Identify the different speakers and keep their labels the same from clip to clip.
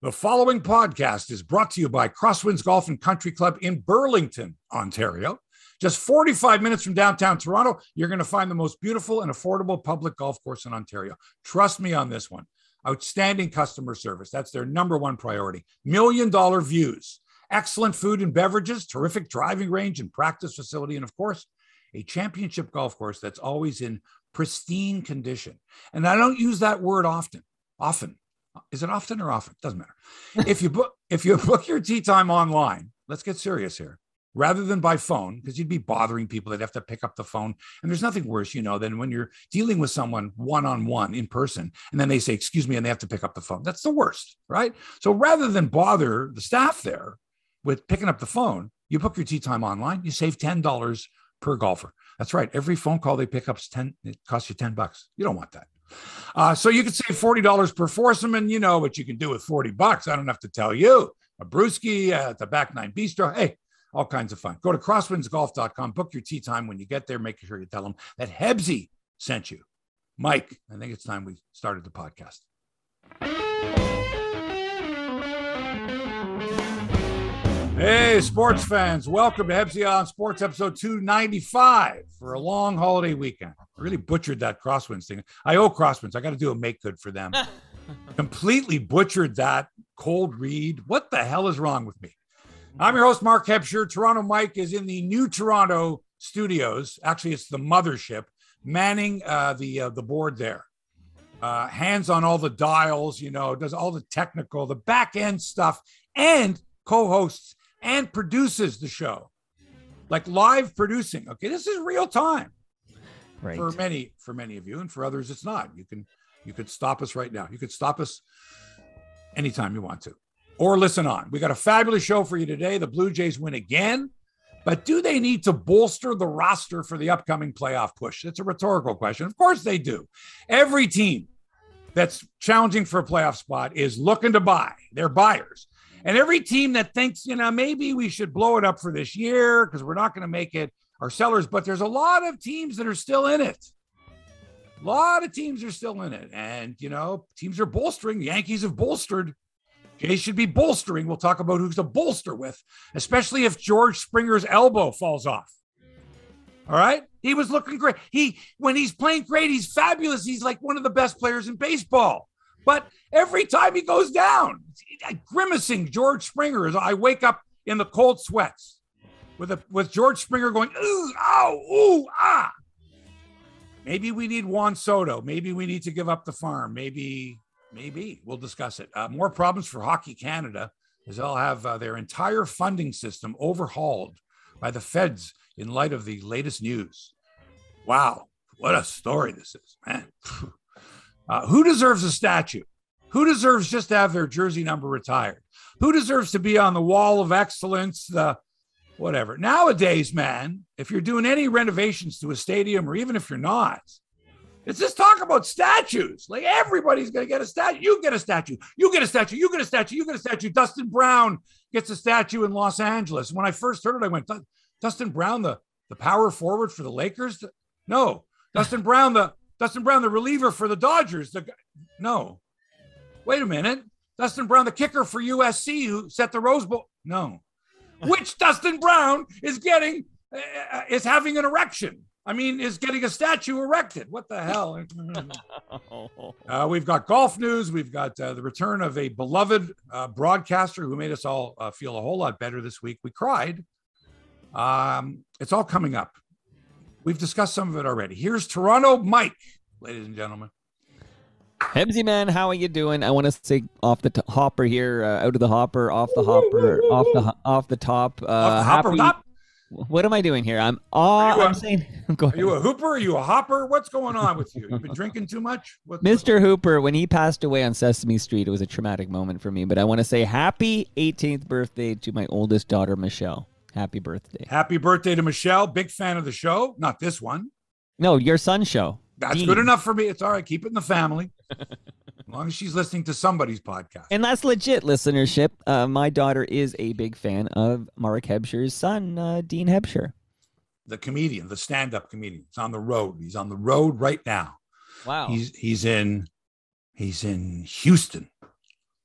Speaker 1: The following podcast is brought to you by Crosswinds Golf and Country Club in Burlington, Ontario. Just 45 minutes from downtown Toronto, you're going to find the most beautiful and affordable public golf course in Ontario. Trust me on this one. Outstanding customer service. That's their number one priority. $1 million views, excellent food and beverages, terrific driving range and practice facility, and of course, a championship golf course that's always in pristine condition. And I don't use that word often. Is it often or often? Doesn't matter. If you book your tee time online, let's get serious here, rather than by phone, because you'd be bothering people that have to pick up the phone. And there's nothing worse, than when you're dealing with someone one-on-one in person, and then they say, excuse me, and they have to pick up the phone. That's the worst, right? So rather than bother the staff there with picking up the phone, you book your tee time online, you save $10 per golfer. That's right. Every phone call they pick up it costs you $10. You don't want that. So you could save $40 per foursome, and you know what you can do with $40. I don't have to tell you. A brewski at the Back Nine Bistro. Hey, all kinds of fun. Go to crosswindsgolf.com. Book your tee time. When you get there, make sure you tell them that Hebsy sent you. Mike, I think it's time we started the podcast. Hey, sports fans. Welcome to Hebsy on Sports, episode 295 for a long holiday weekend. I really butchered that Crosswinds thing. I owe Crosswinds. I got to do a make good for them. Completely butchered that cold read. What the hell is wrong with me? I'm your host, Mark Hebsher. Toronto Mike is in the new Toronto studios. Actually, it's the mothership, manning the board there. Hands on all the dials, does all the technical, the back end stuff, and co-hosts and produces the show, like live producing. Okay, this is real time, right? For many of you, and for others, it's not. You could stop us right now. You could stop us anytime you want to, or listen on. We got a fabulous show for you today. The Blue Jays win again, but do they need to bolster the roster for the upcoming playoff push? It's a rhetorical question. Of course they do. Every team that's challenging for a playoff spot is looking to buy. They're buyers. And every team that thinks, maybe we should blow it up for this year because we're not going to make it, are sellers. But there's a lot of teams that are still in it. A lot of teams are still in it. And, teams are bolstering. The Yankees have bolstered. Jays should be bolstering. We'll talk about who's to bolster with, especially if George Springer's elbow falls off. All right? He was looking great. When he's playing great, he's fabulous. He's like one of the best players in baseball. But every time he goes down, grimacing George Springer as I wake up in the cold sweats with George Springer going, ooh, ow, ooh, ah. Maybe we need Juan Soto. Maybe we need to give up the farm. Maybe we'll discuss it. More problems for Hockey Canada as they'll have their entire funding system overhauled by the feds in light of the latest news. Wow, what a story this is, man. Who deserves a statue? Who deserves just to have their jersey number retired? Who deserves to be on the wall of excellence? Whatever. Nowadays, man, if you're doing any renovations to a stadium, or even if you're not, it's just talk about statues. Like everybody's going to get a statue. You get a statue. You get a statue. You get a statue. You get a statue. Dustin Brown gets a statue in Los Angeles. When I first heard it, I went, Dustin Brown, the power forward for the Lakers? No. Dustin Brown, the reliever for the Dodgers. No. Wait a minute. Dustin Brown, the kicker for USC, who set the Rose Bowl. No. Which Dustin Brown is having an erection? Is getting a statue erected. What the hell? We've got golf news. We've got the return of a beloved broadcaster who made us all feel a whole lot better this week. We cried. It's all coming up. We've discussed some of it already. Here's Toronto Mike, ladies and gentlemen.
Speaker 2: Hebsy man, how are you doing? I want to say off the hopper here, out of the hopper, off the hopper, off the top.
Speaker 1: Hopper top?
Speaker 2: What am I doing here? I'm saying.
Speaker 1: Are you a hooper? Are you a hopper? What's going on with you? You've been drinking too much?
Speaker 2: Mr. Hooper, when he passed away on Sesame Street, it was a traumatic moment for me. But I want to say happy 18th birthday to my oldest daughter, Michelle. Happy birthday.
Speaker 1: Happy birthday to Michelle. Big fan of the show. Not this one.
Speaker 2: No, your son's show.
Speaker 1: That's Dean. Good enough for me. It's all right. Keep it in the family. As long as she's listening to somebody's podcast.
Speaker 2: And that's legit listenership. My daughter is a big fan of Mark Hebsher's son, Dean Hebsher.
Speaker 1: The comedian, the stand-up comedian. He's on the road. He's on the road right now.
Speaker 2: Wow.
Speaker 1: He's in Houston.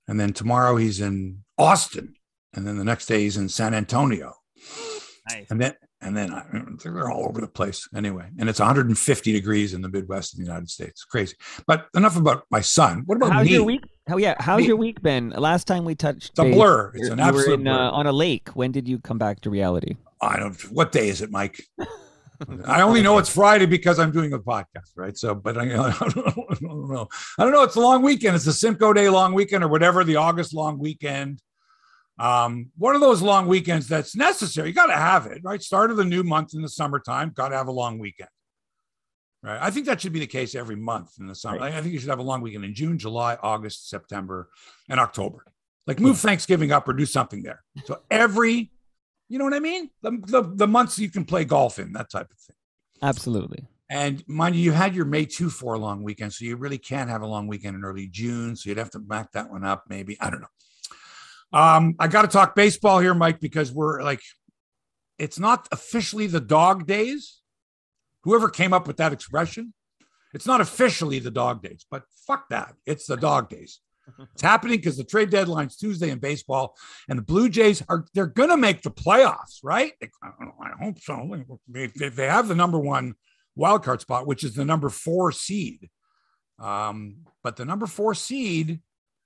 Speaker 1: And then tomorrow he's in Austin. And then the next day he's in San Antonio.
Speaker 2: Nice.
Speaker 1: And then they're all over the place anyway. And it's 150 degrees in the Midwest of the United States. Crazy. But enough about my son. What about
Speaker 2: How's
Speaker 1: me?
Speaker 2: your week? How's your week been? Last time we touched
Speaker 1: It's a blur. It's an absolute blur.
Speaker 2: On a lake. When did you come back to reality?
Speaker 1: I don't. What day is it, Mike? I only know it's Friday because I'm doing a podcast, right? So, but I don't know. I don't know. It's a long weekend. It's the Simcoe Day long weekend or whatever, the August long weekend. One of those long weekends that's necessary. You got to have it, right? Start of the new month in the summertime, got to have a long weekend, right? I think that should be the case every month in the summer. Right. I think you should have a long weekend in June, July, August, September, and October. Like move Thanksgiving up or do something there. So every, you know what I mean? The months you can play golf in, that type of thing.
Speaker 2: Absolutely.
Speaker 1: And mind you, you had your May 2 for a long weekend, so you really can't have a long weekend in early June. So you'd have to back that one up, maybe. I don't know. I got to talk baseball here, Mike, because we're like, it's not officially the dog days. Whoever came up with that expression, it's not officially the dog days, but fuck that. It's the dog days. It's happening because the trade deadline's Tuesday in baseball, and the Blue Jays they're going to make the playoffs, right? I hope so. They have the number 1 wild card spot, which is the number 4 seed. But the number 4 seed,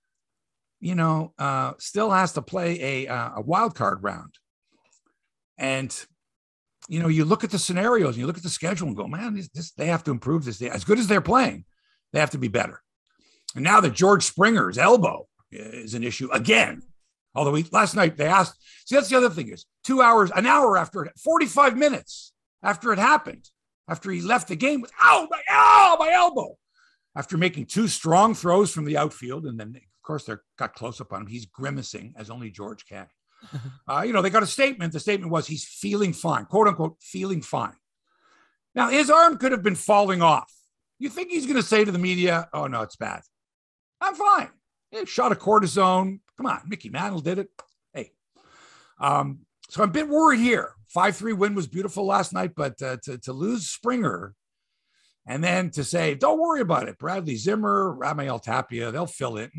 Speaker 1: still has to play a wild card round. And, you look at the scenarios and you look at the schedule and go, man, they have to improve this. As good as they're playing, they have to be better. And now that George Springer's elbow is an issue again, although last night they asked, see, that's the other thing is an hour after 45 minutes after it happened, after he left the game with, my elbow, after making 2 strong throws from the outfield. And then, of course, they got close up on him. He's grimacing as only George can. They got a statement. The statement was he's feeling fine, quote unquote, feeling fine. Now, his arm could have been falling off. You think he's going to say to the media, oh, no, it's bad. I'm fine. Yeah, shot of cortisone. Come on. Mickey Mantle did it. Hey. So I'm a bit worried here. 5-3 win was beautiful last night, but to lose Springer and then to say, don't worry about it. Bradley Zimmer, Rafael Tapia, they'll fill it.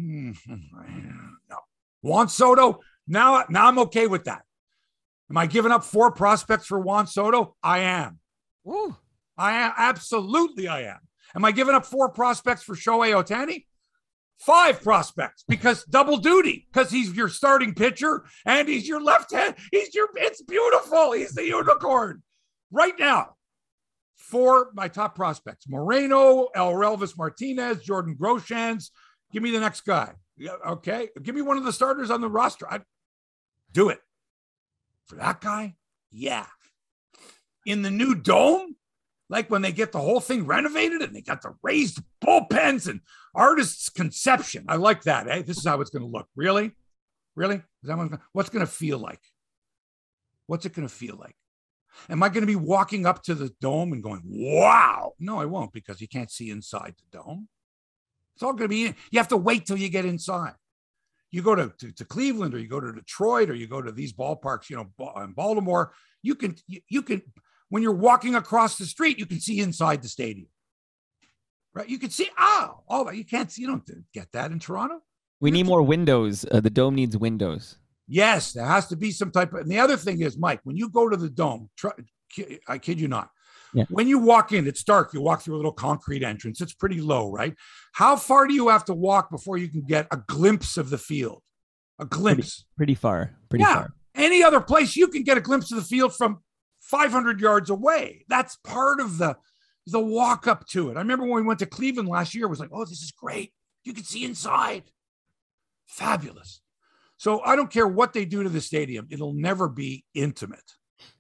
Speaker 1: No. Juan Soto, now I'm okay with that. Am I giving up 4 prospects for Juan Soto? I am.
Speaker 2: Ooh.
Speaker 1: I am. Absolutely, I am. Am I giving up 4 prospects for Shohei Ohtani? 5 prospects, because double duty, because he's your starting pitcher and he's your left hand. It's beautiful. He's the unicorn right now. 4 my top prospects: Moreno, Elvis Martinez, Jordan Groshans. Give me the next guy. Yeah, okay. Give me one of the starters on the roster. I'd do it for that guy. Yeah. In the new dome, like when they get the whole thing renovated and they got the raised bullpens and artist's conception. I like that. This is how it's going to look. Really? Is that what's going to feel like? What's it going to feel like? Am I going to be walking up to the dome and going, wow? No, I won't, because you can't see inside the dome. It's all going to be in. You have to wait till you get inside. You go to Cleveland, or you go to Detroit, or you go to these ballparks, in Baltimore. You can, when you're walking across the street, you can see inside the stadium, right? You can see, you can't see, you don't get that in Toronto.
Speaker 2: We need more windows. The dome needs windows.
Speaker 1: Yes, there has to be some type of, and the other thing is, Mike, when you go to the dome, I kid you not, when you walk in, it's dark. You walk through a little concrete entrance. It's pretty low, right? How far do you have to walk before you can get a glimpse of the field? A glimpse.
Speaker 2: Pretty far. Pretty far.
Speaker 1: Any other place, you can get a glimpse of the field from 500 yards away. That's part of the walk up to it. I remember when we went to Cleveland last year, it was like, oh, this is great. You can see inside. Fabulous. So I don't care what they do to the stadium. It'll never be intimate.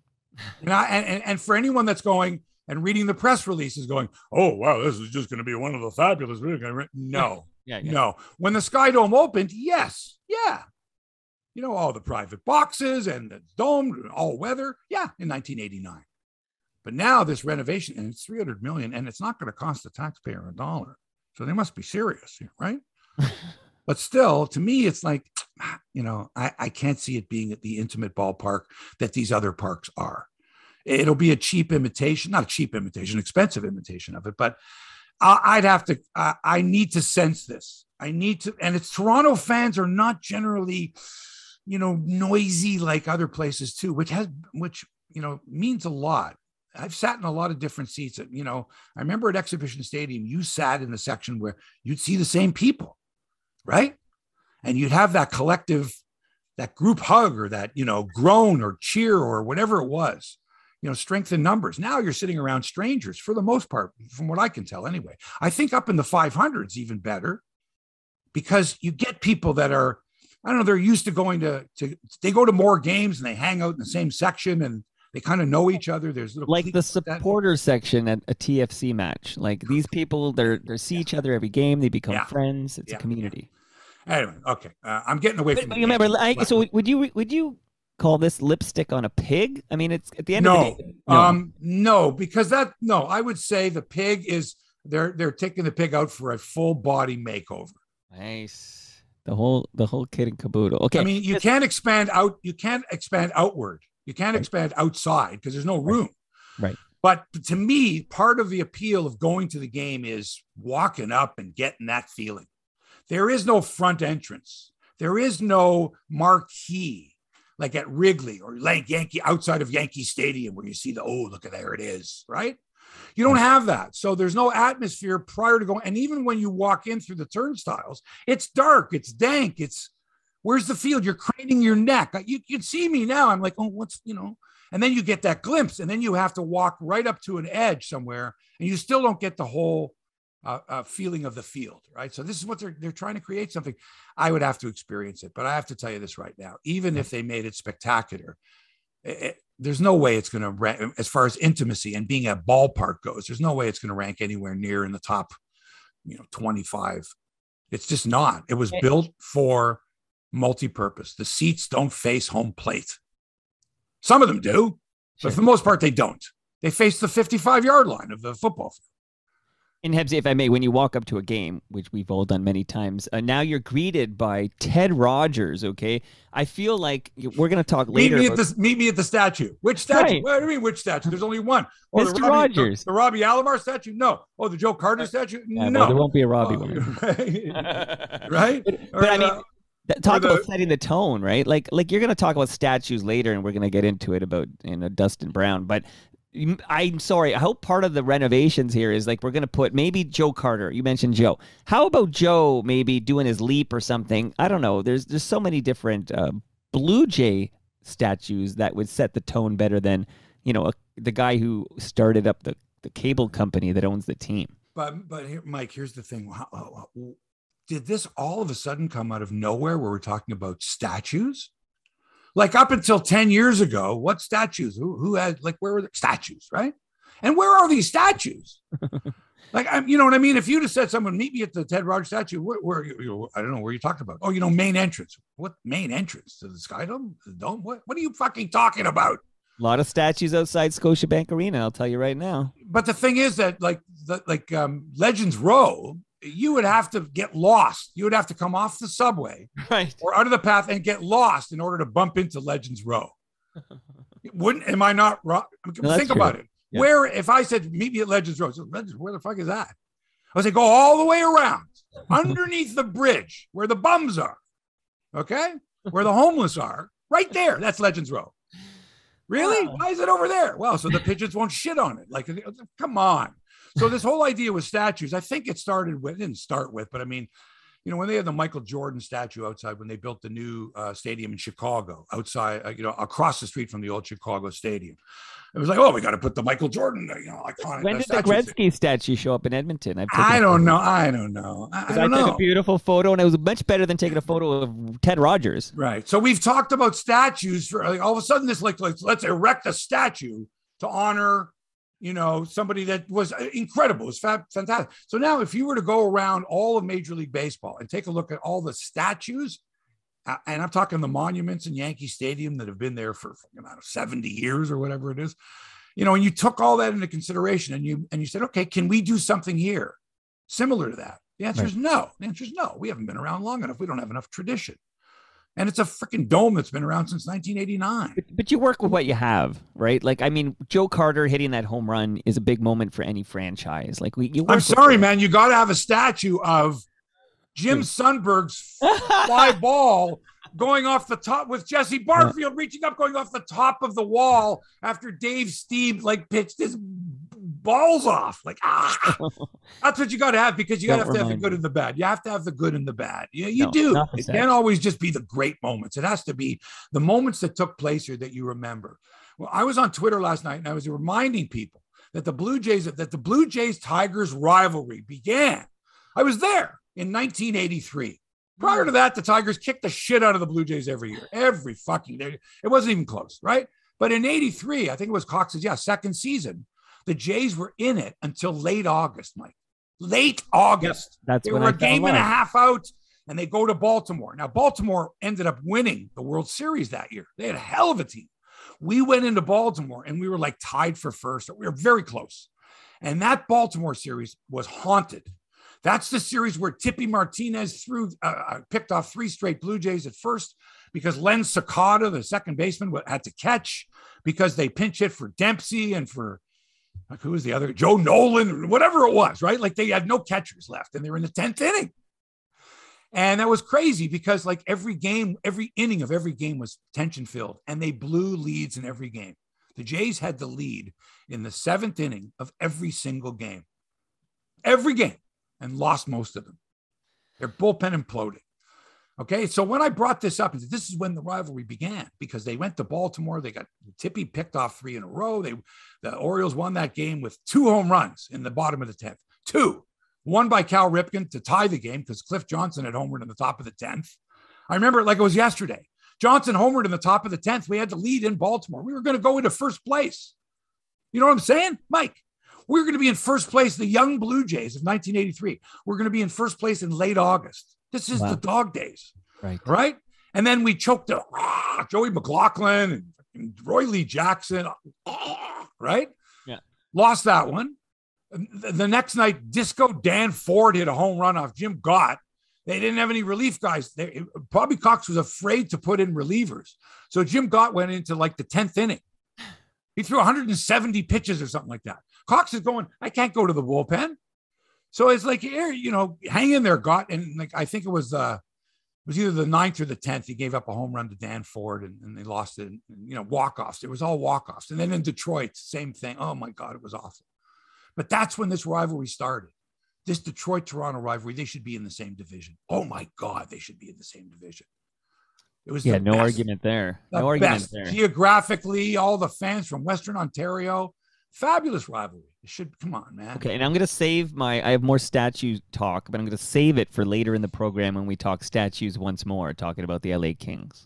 Speaker 1: And for anyone that's going and reading the press releases going, oh, wow, this is just going to be one of the fabulous. No, no. When the Sky Dome opened, yes. Yeah. All the private boxes and the dome, all weather. Yeah, in 1989. But now this renovation, and it's $300 million, and it's not going to cost the taxpayer $1. So they must be serious here, right? But still, to me, it's like, I can't see it being at the intimate ballpark that these other parks are. It'll be a cheap imitation, not a cheap imitation, expensive imitation of it. But I need to sense this. I need to, and it's Toronto fans are not generally, noisy like other places too, which means a lot. I've sat in a lot of different seats. I remember at Exhibition Stadium, you sat in the section where you'd see the same people, right? And you'd have that collective, that group hug or that, groan or cheer or whatever it was, strength in numbers. Now you're sitting around strangers for the most part, from what I can tell anyway. I think up in the 500s, even better, because you get people that are, I don't know, they're used to going they go to more games and they hang out in the same section and they kind of know each other. There's little
Speaker 2: like the supporter section at a TFC match. Like these people, they see each other every game. They become friends. It's a community.
Speaker 1: Anyway, okay, I'm getting away from.
Speaker 2: But you remember, so would you call this lipstick on a pig? I mean, it's at the end of the day.
Speaker 1: No, because I would say the pig is they're taking the pig out for a full body makeover.
Speaker 2: Nice. The whole kit and caboodle. Okay.
Speaker 1: I mean, you can't expand out. You can't expand outward. You can't expand outside because there's no room.
Speaker 2: Right.
Speaker 1: But to me, part of the appeal of going to the game is walking up and getting that feeling. There is no front entrance. There is no marquee like at Wrigley or like outside of Yankee Stadium where you see look at there it is, right? You don't have that. So there's no atmosphere prior to going. And even when you walk in through the turnstiles, it's dark, it's dank, where's the field? You're craning your neck. You can see me now. I'm like, and then you get that glimpse and then you have to walk right up to an edge somewhere and you still don't get the whole feeling of the field, right? So this is what they're trying to create something. I would have to experience it, but I have to tell you this right now, even if they made it spectacular, there's no way it's going to rank as far as intimacy and being a ballpark goes. There's no way it's going to rank anywhere near in the top, 25. It's just not. It was built for multi-purpose. The seats don't face home plate. Some of them do, but for the most part, they don't. They face the 55-yard line of the football field.
Speaker 2: And Hebsy, if I may, when you walk up to a game, which we've all done many times, now you're greeted by Ted Rogers, okay? I feel like we're going to talk later.
Speaker 1: Meet me at the statue. Which statue?
Speaker 2: Right.
Speaker 1: What do you mean, which statue? There's only one.
Speaker 2: Mr. Rogers.
Speaker 1: The Robbie Alomar statue? No. Oh, the Joe Carter statue?
Speaker 2: Yeah,
Speaker 1: no.
Speaker 2: Well, there won't be a Robbie one.
Speaker 1: Right?
Speaker 2: But I mean, talk about setting the tone, right? Like you're going to talk about statues later, and we're going to get into it about Dustin Brown, but I'm sorry. I hope part of the renovations here is like we're going to put maybe Joe Carter. You mentioned Joe. How about Joe maybe doing his leap or something? I don't know. There's so many different Blue Jay statues that would set the tone better than, the guy who started up the cable company that owns the team.
Speaker 1: But here, Mike, here's the thing. Did this all of a sudden come out of nowhere where we're talking about statues? Like up until 10 years ago, what statues? Who had, where were the statues, right? And where are these statues? You know what I mean? If you'd have said someone, meet me at the Ted Rogers statue, where I don't know where you talked about. Oh, main entrance. What main entrance? To the Sky Dome? The Dome? What are you fucking talking about?
Speaker 2: A lot of statues outside Scotiabank Arena, I'll tell you right now.
Speaker 1: But the thing is that Legends Row, you would have to get lost. You would have to come off the subway or out of the path and get lost in order to bump into Legends Row. Am I not wrong? Think about it. Yeah. Where, if I said, meet me at Legends Row, where the fuck is that? I would say, go all the way around underneath the bridge where the bums are. Okay. Where the homeless are right there. That's Legends Row. Really? Why is it over there? Well, so the pigeons won't shit on it. Come on. So this whole idea with statues, I think it didn't start with, but I mean, when they had the Michael Jordan statue outside, when they built the new stadium in Chicago outside, across the street from the old Chicago stadium, it was like, oh, we got to put the Michael Jordan, iconic.
Speaker 2: When did the Gretzky statue show up in Edmonton?
Speaker 1: I don't know. I don't
Speaker 2: took a beautiful photo, and it was much better than taking a photo of Ted Rogers.
Speaker 1: Right. So we've talked about statues for all of a sudden. This let's erect a statue to honor somebody that was incredible. It was fantastic. So now if you were to go around all of Major League Baseball and take a look at all the statues, and I'm talking the monuments in Yankee Stadium that have been there for 70 years or whatever it is, and you took all that into consideration and you said, okay, can we do something here similar to that? The answer is no. The answer is no. We haven't been around long enough. We don't have enough tradition. And it's a freaking dome that's been around since 1989.
Speaker 2: But you work with what you have, right? Joe Carter hitting that home run is a big moment for any franchise.
Speaker 1: I'm sorry, man. You got to have a statue of Jim Sundberg's fly ball going off the top with Jesse Barfield reaching up, going off the top of the wall after Dave Stieb pitched his balls off. That's what you got to have, because you got to have the good and the bad. You have to have the good and the bad. You do. It can't always just be the great moments. It has to be the moments that took place here that you remember. Well, I was on Twitter last night and I was reminding people that the Blue Jays Tigers rivalry began. I was there in 1983. Prior to that, the Tigers kicked the shit out of the Blue Jays every year, every fucking day. It wasn't even close, right? But in 83, I think it was Cox's, second season, the Jays were in it until late August, Mike. Late August.
Speaker 2: Yep,
Speaker 1: they were a game and a half out, and they go to Baltimore. Now, Baltimore ended up winning the World Series that year. They had a hell of a team. We went into Baltimore, and we were tied for first. We were very close. And that Baltimore series was haunted. That's the series where Tippy Martinez picked off 3 straight Blue Jays at first because Len Sakata, the second baseman, had to catch because they pinch hit for Dempsey and for who was the other? Joe Nolan, whatever it was, right? They had no catchers left and they were in the 10th inning. And that was crazy because every inning of every game was tension filled and they blew leads in every game. The Jays had the lead in the 7th inning of every single game. Every game. And lost most of them. Their bullpen imploded. Okay, so when I brought this up, this is when the rivalry began because they went to Baltimore. They got Tippy picked off 3 in a row. The Orioles won that game with 2 home runs in the bottom of the 10th. 2, one by Cal Ripken to tie the game because Cliff Johnson had homered in the top of the 10th. I remember it like it was yesterday. Johnson homered in the top of the 10th. We had the lead in Baltimore. We were going to go into first place. You know what I'm saying, Mike? We're going to be in first place, the young Blue Jays of 1983. We're going to be in first place in late August. This is the dog days, right? And then we choked Joey McLaughlin and Roy Lee Jackson, right?
Speaker 3: Yeah.
Speaker 1: Lost that one. The next night, Disco Dan Ford hit a home run off Jim Gott. They didn't have any relief guys. Bobby Cox was afraid to put in relievers. So Jim Gott went into the 10th inning. He threw 170 pitches or something like that. Cox is going, I can't go to the bullpen. So it's here, hang in there, Gott. And I think it was either the 9th or the 10th. He gave up a home run to Dan Ford and they lost it. Walk-offs. It was all walk-offs. And then in Detroit, same thing. Oh my God, it was awful. But that's when this rivalry started. This Detroit-Toronto rivalry, they should be in the same division. Oh my God, they should be in the same division. It was
Speaker 2: no argument there. No argument there.
Speaker 1: Geographically, all the fans from Western Ontario, fabulous rivalry. It should, come on, man.
Speaker 2: Okay, and I'm going to save I have more statue talk, but I'm going to save it for later in the program when we talk statues once more, talking about the LA Kings.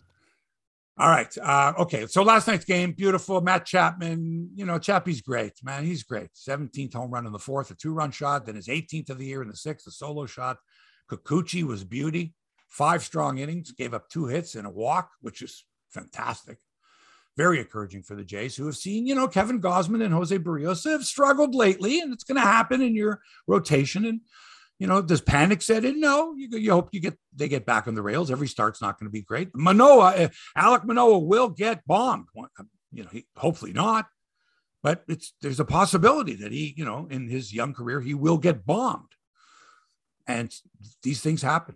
Speaker 1: All right. Okay, so last night's game, beautiful. Matt Chapman, Chappie's great, man. He's great. 17th home run in the 4th, a 2-run shot, then his 18th of the year in the 6th, a solo shot. Kikuchi was beauty. 5 strong innings, gave up 2 hits and a walk, which is fantastic. Very encouraging for the Jays, who have seen, Kevin Gausman and Jose Barrios have struggled lately, and it's going to happen in your rotation. And, does panic set in? No, you hope they get back on the rails. Every start's not going to be great. Alek Manoah will get bombed. Hopefully not, but there's a possibility that he, in his young career, he will get bombed. And these things happen.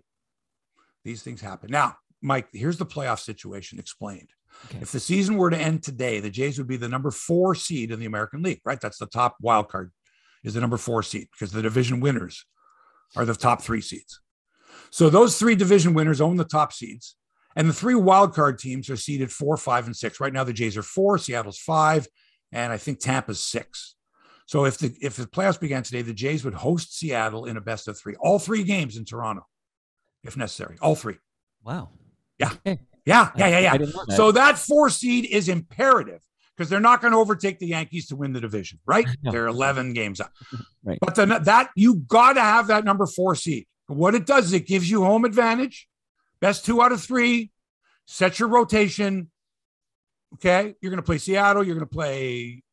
Speaker 1: Now, Mike, here's the playoff situation explained. Okay. If the season were to end today, the Jays would be the number 4 seed in the American League, right? That's the top wild card is the number 4 seed because the division winners are the top 3 seeds. So those 3 division winners own the top seeds, and the 3 wild card teams are seeded 4, 5, and 6. Right now, the Jays are 4, Seattle's 5, and I think Tampa's 6. So if the playoffs began today, the Jays would host Seattle in a best of 3, all 3 games in Toronto, if necessary, all 3.
Speaker 2: Wow.
Speaker 1: Yeah.
Speaker 2: Okay.
Speaker 1: Yeah.
Speaker 2: So
Speaker 1: that 4 seed is imperative because they're not going to overtake the Yankees to win the division, right? No. They're 11 games up.
Speaker 2: Right.
Speaker 1: But that you got to have that number 4 seed. What it does is it gives you home advantage, best 2 out of 3, set your rotation. Okay, you're going to play Seattle. You're going to play,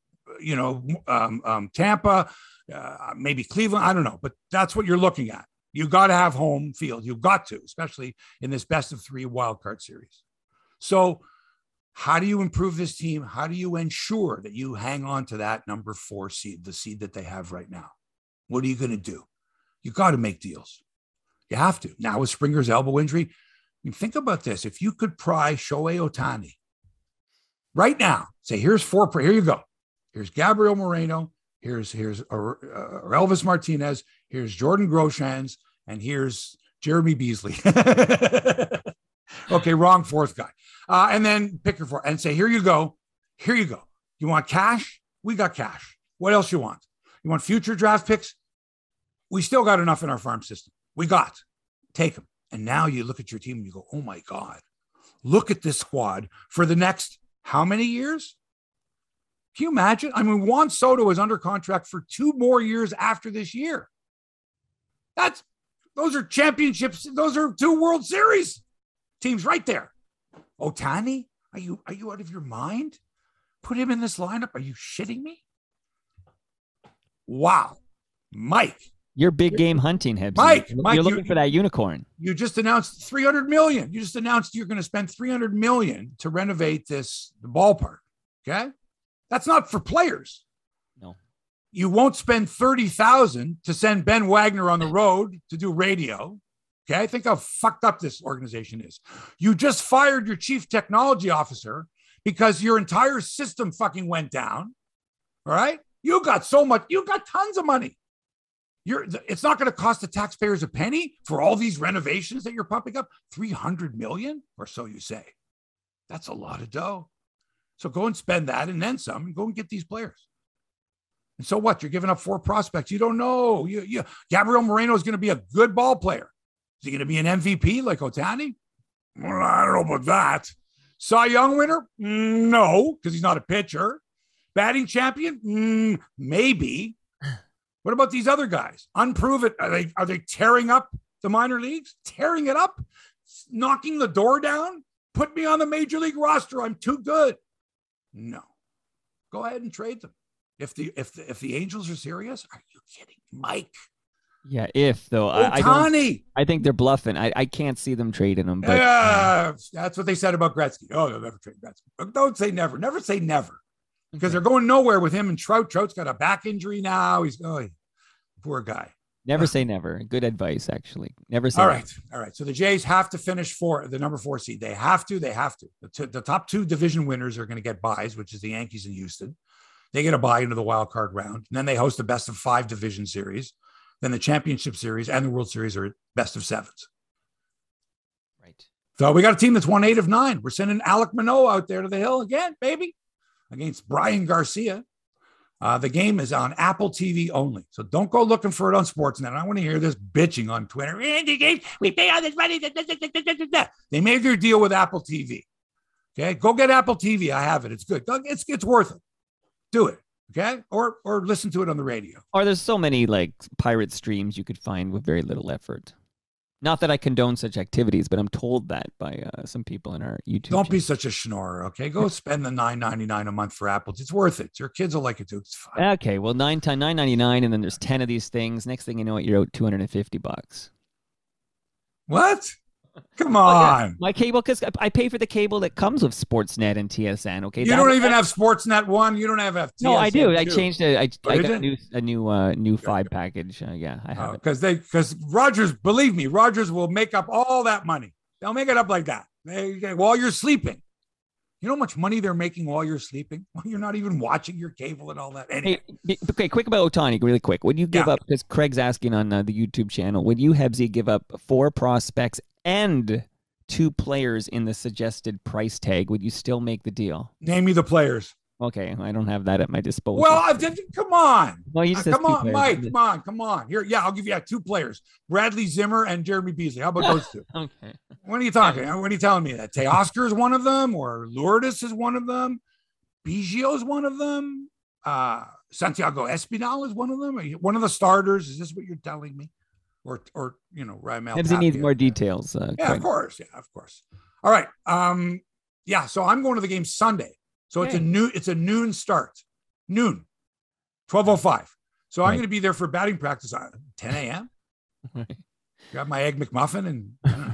Speaker 1: Tampa, maybe Cleveland. I don't know, but that's what you're looking at. You got to have home field. You've got to, especially in this best of 3 wild card series. So how do you improve this team? How do you ensure that you hang on to that number 4 seed, the seed that they have right now? What are you going to do? You got to make deals. You have to. Now with Springer's elbow injury, I mean, think about this. If you could pry Shohei Ohtani right now, say, here's four, here you go. Here's Gabriel Moreno. Here's Elvis Martinez. Here's Jordan Groshans. And here's Jeremy Beasley. Okay, wrong fourth guy. And then pick your four and say, here you go. Here you go. You want cash? We got cash. What else you want? You want future draft picks? We still got enough in our farm system. We got. Take them. And now you look at your team and you go, oh my God, look at this squad for the next how many years? Can you imagine? I mean, Juan Soto is under contract for 2 more years after this year. Those are championships. Those are 2 World Series teams right there. Ohtani, are you out of your mind? Put him in this lineup. Are you shitting me? Wow. Mike.
Speaker 2: You're big game hunting, Hibs.
Speaker 1: Mike,
Speaker 2: you're looking for that unicorn.
Speaker 1: You just announced $300 million. You just announced you're going to spend $300 million to renovate the ballpark. Okay. That's not for players.
Speaker 2: No.
Speaker 1: You won't spend $30,000 to send Ben Wagner on the road to do radio. Okay. Think how fucked up this organization is. You just fired your chief technology officer because your entire system fucking went down. All right. You got tons of money. It's not going to cost the taxpayers a penny for all these renovations that you're pumping up. $300 million or so you say. That's a lot of dough. So go and spend that and then some and go and get these players. And so what? You're giving up 4 prospects. You don't know. Gabriel Moreno is going to be a good ball player. Is he going to be an MVP like Ohtani? Well, I don't know about that. Cy Young winner? No, because he's not a pitcher. Batting champion? Maybe. What about these other guys? Unproven. Are they tearing up the minor leagues? Tearing it up? Knocking the door down? Put me on the major league roster. I'm too good. No. Go ahead and trade them. If the Angels are serious, are you kidding, Mike?
Speaker 2: Yeah, though.
Speaker 1: Ohtani.
Speaker 2: I think they're bluffing. I can't see them trading him. But
Speaker 1: that's what they said about Gretzky. Oh, they'll never trade Gretzky. But don't say never. Never say never. Because they're going nowhere with him and Trout. Trout's got a back injury now. Poor guy.
Speaker 2: Never say never. Good advice, actually. Never say
Speaker 1: All
Speaker 2: never.
Speaker 1: right. So the Jays have to finish the number 4 seed. They have to. The top 2 division winners are going to get buys, which is the Yankees and Houston. They get a bye into the wild card round. And then they host the best of 5 division series. Then the championship series and the World Series are best of 7s.
Speaker 2: Right.
Speaker 1: So we got a team that's won 8 of 9. We're sending Alek Manoah out there to the hill again, baby, against Brian Garcia. The game is on Apple TV only. So don't go looking for it on Sportsnet. I want to hear this bitching on Twitter. We pay all this money. They made their deal with Apple TV. Okay. Go get Apple TV. I have it. It's good. It's worth it. Do it. Okay. Or listen to it on the radio.
Speaker 2: Or there's so many like pirate streams you could find with very little effort. Not that I condone such activities, but I'm told that by some people in our YouTube
Speaker 1: Don't
Speaker 2: channel.
Speaker 1: be such a schnorrer, okay? Go spend the $9.99 a month for Apple. It's worth it. Your kids will like it too. It's fine.
Speaker 2: Okay, well, $9.99, and then there's 10 of these things. Next thing you know, you're out $250.
Speaker 1: What? Come on.
Speaker 2: My cable, because I pay for the cable that comes with Sportsnet and TSN. Okay,
Speaker 1: you don't even have Sportsnet 1. You don't have TSN.
Speaker 2: No, I do.
Speaker 1: 2.
Speaker 2: I changed it. I got a new 5 package. Yeah, I have it.
Speaker 1: Because Rogers, believe me, Rogers will make up all that money. They'll make it up like that while you're sleeping. You know how much money they're making while you're sleeping? Well, you're not even watching your cable and all that. Anyway.
Speaker 2: Hey, okay, quick about Ohtani, really quick. Would you give up, because Craig's asking on the YouTube channel, would you, Hebsy, give up 4 prospects and 2 players in the suggested price tag? Would you still make the deal?
Speaker 1: Name me the players.
Speaker 2: Okay, I don't have that at my disposal.
Speaker 1: Well, come on.
Speaker 2: Well, he just
Speaker 1: come on, Mike. Come on. Here, I'll give you 2 players: Bradley Zimmer and Jeremy Beasley. How about those 2?
Speaker 2: Okay.
Speaker 1: What are you talking? What are you telling me? That Teoscar is one of them, or Lourdes is one of them, Biggio is one of them, Santiago Espinal is one of them. Are you one of the starters? Is this what you're telling me? Or Raimel
Speaker 2: Hebsy needs more details.
Speaker 1: Yeah, of course. All right. So I'm going to the game Sunday. So it's a noon start. Noon. 12:05. So I'm going to be there for batting practice at 10 a.m.
Speaker 2: Right.
Speaker 1: Got my egg McMuffin and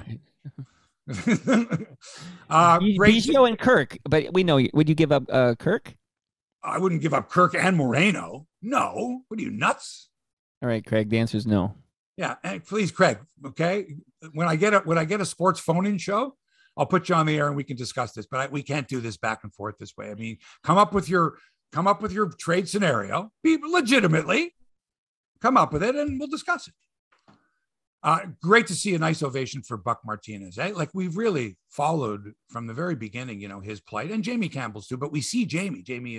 Speaker 2: Biggio and Kirk, but we know. Would you give up Kirk?
Speaker 1: I wouldn't give up Kirk and Moreno. No. What are you, nuts?
Speaker 2: All right, Craig. The answer is no.
Speaker 1: Yeah, and please, Craig. Okay, when I get a sports phone-in show, I'll put you on the air and we can discuss this. But we can't do this back and forth this way. I mean, come up with your trade scenario. Be legitimately come up with it, and we'll discuss it. Great to see a nice ovation for Buck Martinez. Eh? Like we've really followed from the very beginning, his plight, and Jamie Campbell's too. But we see Jamie. Jamie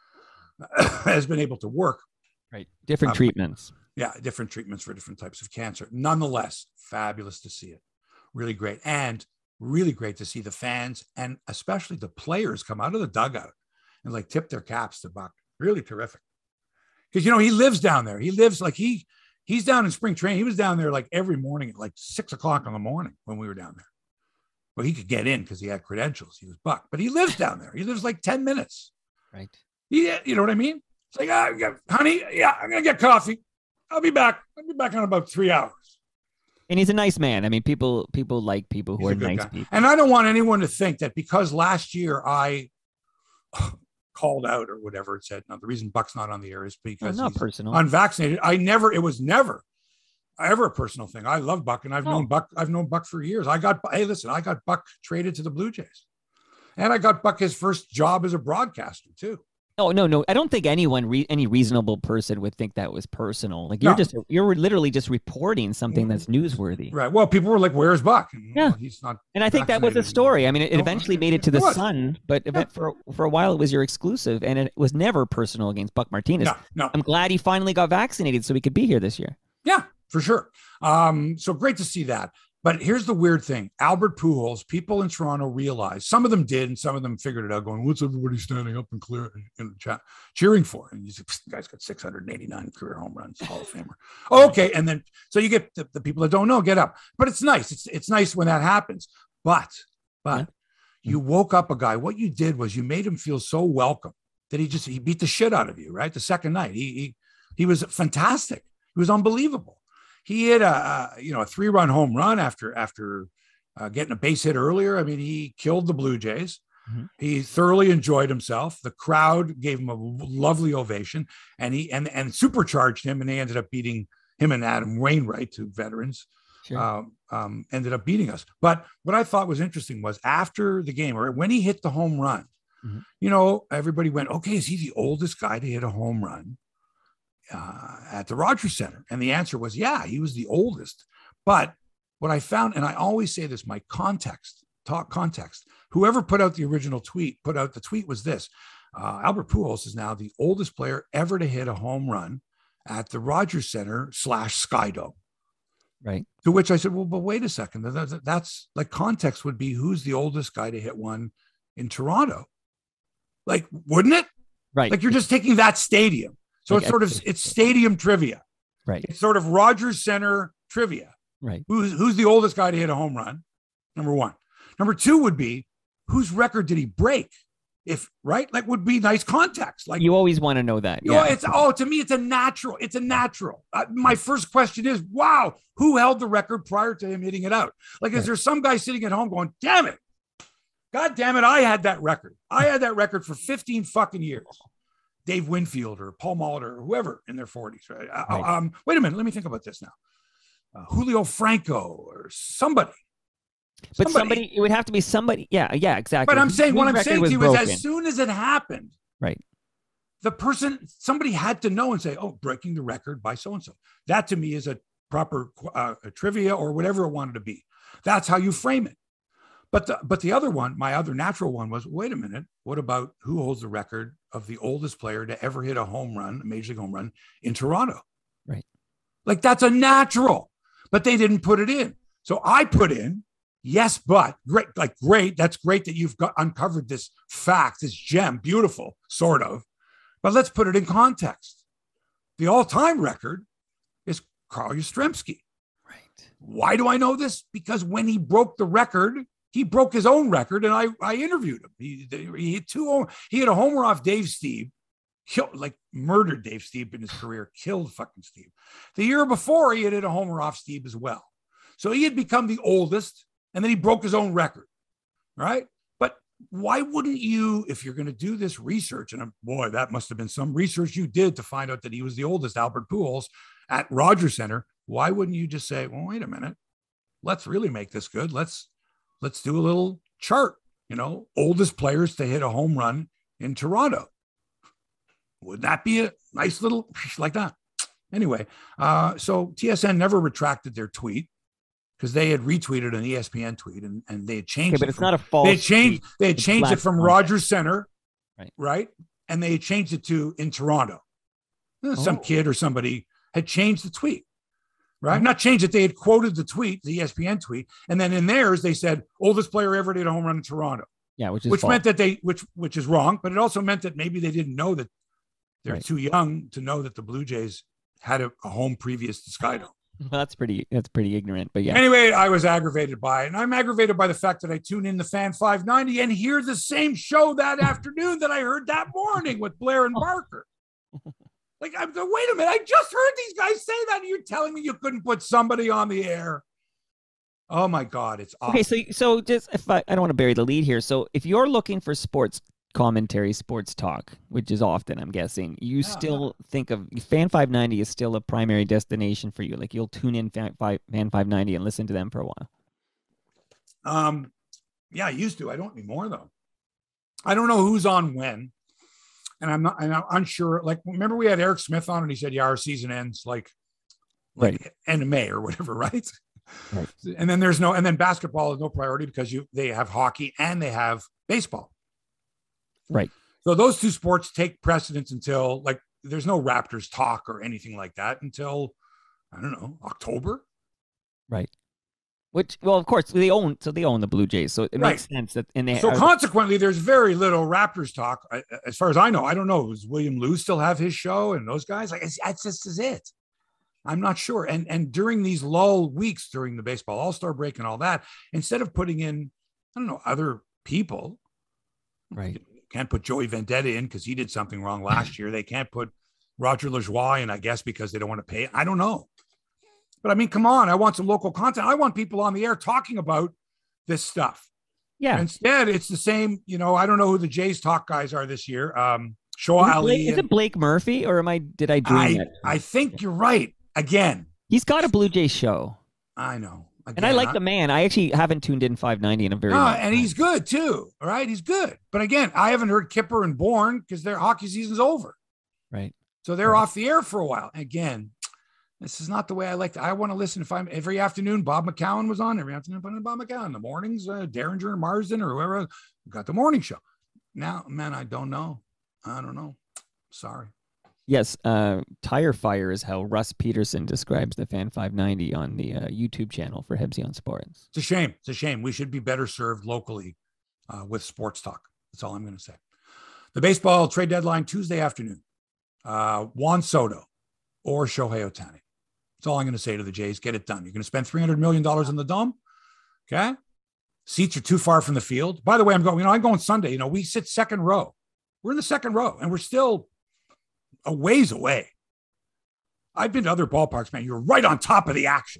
Speaker 1: has been able to work.
Speaker 2: Right, different treatments.
Speaker 1: Yeah, different treatments for different types of cancer. Nonetheless, fabulous to see it. Really great. And really great to see the fans and especially the players come out of the dugout and like tip their caps to Buck. Really terrific. Because, he lives down there. He lives like he's down in spring training. He was down there like every morning at like 6 o'clock in the morning when we were down there. Well, he could get in because he had credentials. He was Buck, but he lives down there. He lives like 10 minutes.
Speaker 2: Right.
Speaker 1: Yeah. You know what I mean? It's like, honey, I'm going to get coffee. I'll be back. I'll be back in about 3 hours.
Speaker 2: And he's a nice man. I mean, people like people who are nice people.
Speaker 1: And I don't want anyone to think that because last year I called out or whatever it said. Now, the reason Buck's not on the air is because
Speaker 2: not
Speaker 1: he's
Speaker 2: personal.
Speaker 1: Unvaccinated. It was never ever a personal thing. I love Buck and I've known Buck for years. I got Buck traded to the Blue Jays. And I got Buck his first job as a broadcaster too.
Speaker 2: Oh, no. I don't think any reasonable person would think that was personal. Like you're literally just reporting something that's newsworthy.
Speaker 1: Right. Well, people were like, "Where's Buck?"
Speaker 2: Yeah.
Speaker 1: Well, he's not.
Speaker 2: And I think that was the story. I mean, it eventually made it to the Sun, but for a while it was your exclusive, and it was never personal against Buck Martinez.
Speaker 1: No.
Speaker 2: I'm glad he finally got vaccinated so he could be here this year.
Speaker 1: Yeah, for sure. So great to see that. But here's the weird thing. Albert Pujols, people in Toronto realized, some of them did, and some of them figured it out going, what's everybody standing up and clear in the chat, cheering for? And he's like, the guy's got 689 career home runs, Hall of Famer. Okay. And then, so you get the people that don't know, get up. But it's nice. It's nice when that happens. But you woke up a guy. What you did was you made him feel so welcome that he beat the shit out of you, right? The second night. He was fantastic. He was unbelievable. He hit a 3-run home run after getting a base hit earlier. I mean, he killed the Blue Jays. Mm-hmm. He thoroughly enjoyed himself. The crowd gave him a lovely ovation, and he supercharged him. And they ended up beating him and Adam Wainwright, two veterans. Sure. Ended up beating us. But what I thought was interesting was after the game, or when he hit the home run, mm-hmm. Everybody went, "Okay, is he the oldest guy to hit a home run at the Rogers Center?" And the answer was, yeah, he was the oldest. But what I found, and I always say this, my context, whoever put out the original tweet, the tweet was this: Albert Pujols is now the oldest player ever to hit a home run at the Rogers Center / Skydome.
Speaker 2: Right.
Speaker 1: To which I said, well, but wait a second. That's like context would be who's the oldest guy to hit one in Toronto? Like, wouldn't it?
Speaker 2: Right.
Speaker 1: Like you're just taking that stadium. So like it's stadium trivia.
Speaker 2: Right.
Speaker 1: It's sort of Rogers Center trivia.
Speaker 2: Right.
Speaker 1: Who's the oldest guy to hit a home run? Number one. Number two would be whose record did he break? Would be nice context. Like
Speaker 2: you always want to know that.
Speaker 1: To me, it's a natural. It's a natural. My first question is, wow, who held the record prior to him hitting it out? Like, is there some guy sitting at home going, damn it, God damn it, I had that record. I had that record for 15 fucking years. Dave Winfield or Paul Molitor or whoever in their 40s, right? Wait a minute. Let me think about this now. Julio Franco or somebody.
Speaker 2: But somebody, it would have to be somebody. Yeah, exactly.
Speaker 1: But I'm saying, what I'm saying to you is as soon as it happened,
Speaker 2: right,
Speaker 1: somebody had to know and say, oh, breaking the record by so-and-so. That to me is a proper trivia or whatever it wanted to be. That's how you frame it. But the other one, my other natural one was, wait a minute, what about who holds the record of the oldest player to ever hit a home run, a major league home run in Toronto?
Speaker 2: Right.
Speaker 1: Like that's a natural, but they didn't put it in. So I put in, yes, but great. That's great that you've uncovered this fact, this gem, beautiful, sort of. But let's put it in context. The all-time record is Carl Yastrzemski.
Speaker 2: Right.
Speaker 1: Why do I know this? Because when he broke the record, he broke his own record, and I interviewed him. He hit a homer off Dave Stieb, murdered Dave Stieb in his career, killed fucking Stieb. The year before, he had hit a homer off Stieb as well. So he had become the oldest, and then he broke his own record, right? But why wouldn't you, if you're going to do this research, and boy, that must have been some research you did to find out that he was the oldest, Albert Pujols, at Rogers Center, why wouldn't you just say, well, wait a minute, let's really make this good. Let's do a little chart, oldest players to hit a home run in Toronto. Would that be a nice little like that? Anyway, so TSN never retracted their tweet because they had retweeted an ESPN tweet and they had changed it.
Speaker 2: But it's not a false.
Speaker 1: They had changed it from Rogers Center, right? And they had changed it to in Toronto. Some kid or somebody had changed the tweet, right? Not changed it. They had quoted the tweet, the ESPN tweet, and then in theirs they said oldest player ever to hit a home run in Toronto.
Speaker 2: Yeah, which
Speaker 1: false. Meant that which is wrong, but it also meant that maybe they didn't know that they're too young to know that the Blue Jays had a home previous to Skydome.
Speaker 2: Well, that's pretty ignorant, but yeah.
Speaker 1: Anyway, I was aggravated by it, and I'm aggravated by the fact that I tune in to Fan 590 and hear the same show that afternoon that I heard that morning with Blair and Barker. Like, wait a minute, I just heard these guys say that, and you're telling me you couldn't put somebody on the air? Oh my God, it's awful.
Speaker 2: Okay, so just if I don't want to bury the lead here. So if you're looking for sports commentary, sports talk, which is often, I'm guessing, you still think of Fan 590 is still a primary destination for you. Like, you'll tune in Fan 590 and listen to them for a while.
Speaker 1: Yeah, I used to. I don't anymore though. I don't know who's on when, and I'm unsure. Like, remember we had Eric Smith on, and he said, "Yeah, our season ends like end of May or whatever," right? Right. And then basketball is no priority because they have hockey and they have baseball.
Speaker 2: Right.
Speaker 1: So those two sports take precedence until, like, there's no Raptors talk or anything like that until, I don't know, October.
Speaker 2: Right. Which, well, of course, they own the Blue Jays, so it makes sense that.
Speaker 1: Consequently, there's very little Raptors talk, as far as I know. I don't know. Does William Lou still have his show and those guys? Like, that's just is it. I'm not sure. And during these lull weeks during the baseball All-Star break and all that, instead of putting in, I don't know, other people,
Speaker 2: right?
Speaker 1: Can't put Joey Vendetta in because he did something wrong last year. They can't put Roger Lajoie in, I guess, because they don't want to pay. I don't know. But I mean, come on. I want some local content. I want people on the air talking about this stuff.
Speaker 2: Yeah.
Speaker 1: Instead, it's the same, I don't know who the Jays talk guys are this year. Shoa Ali.
Speaker 2: Is it Blake Murphy or did I dream it?
Speaker 1: I think you're right. Again.
Speaker 2: He's got a Blue Jays show.
Speaker 1: I know. Again,
Speaker 2: and I like the man. I actually haven't tuned in 590 in a very long time.
Speaker 1: And he's good too. All right. He's good. But again, I haven't heard Kipper and Bourne because their hockey season's over.
Speaker 2: Right.
Speaker 1: So they're off the air for a while. Again, this is not the way I like to. I want to listen. Every afternoon, Bob McCown was on. Every afternoon, Bob McCown. In the mornings, Derringer and Marsden or whoever got the morning show. Now, man, I don't know. Sorry.
Speaker 2: Yes, tire fire is how Russ Peterson describes the Fan 590 on the YouTube channel for Hebsy on Sports.
Speaker 1: It's a shame. It's a shame. We should be better served locally with sports talk. That's all I'm going to say. The baseball trade deadline Tuesday afternoon. Juan Soto or Shohei Ohtani. That's all I'm going to say to the Jays. Get it done. You're going to spend $300 million in the Dome. Okay. Seats are too far from the field. By the way, I'm going Sunday. We sit second row. We're in the second row and we're still a ways away. I've been to other ballparks, man. You're right on top of the action.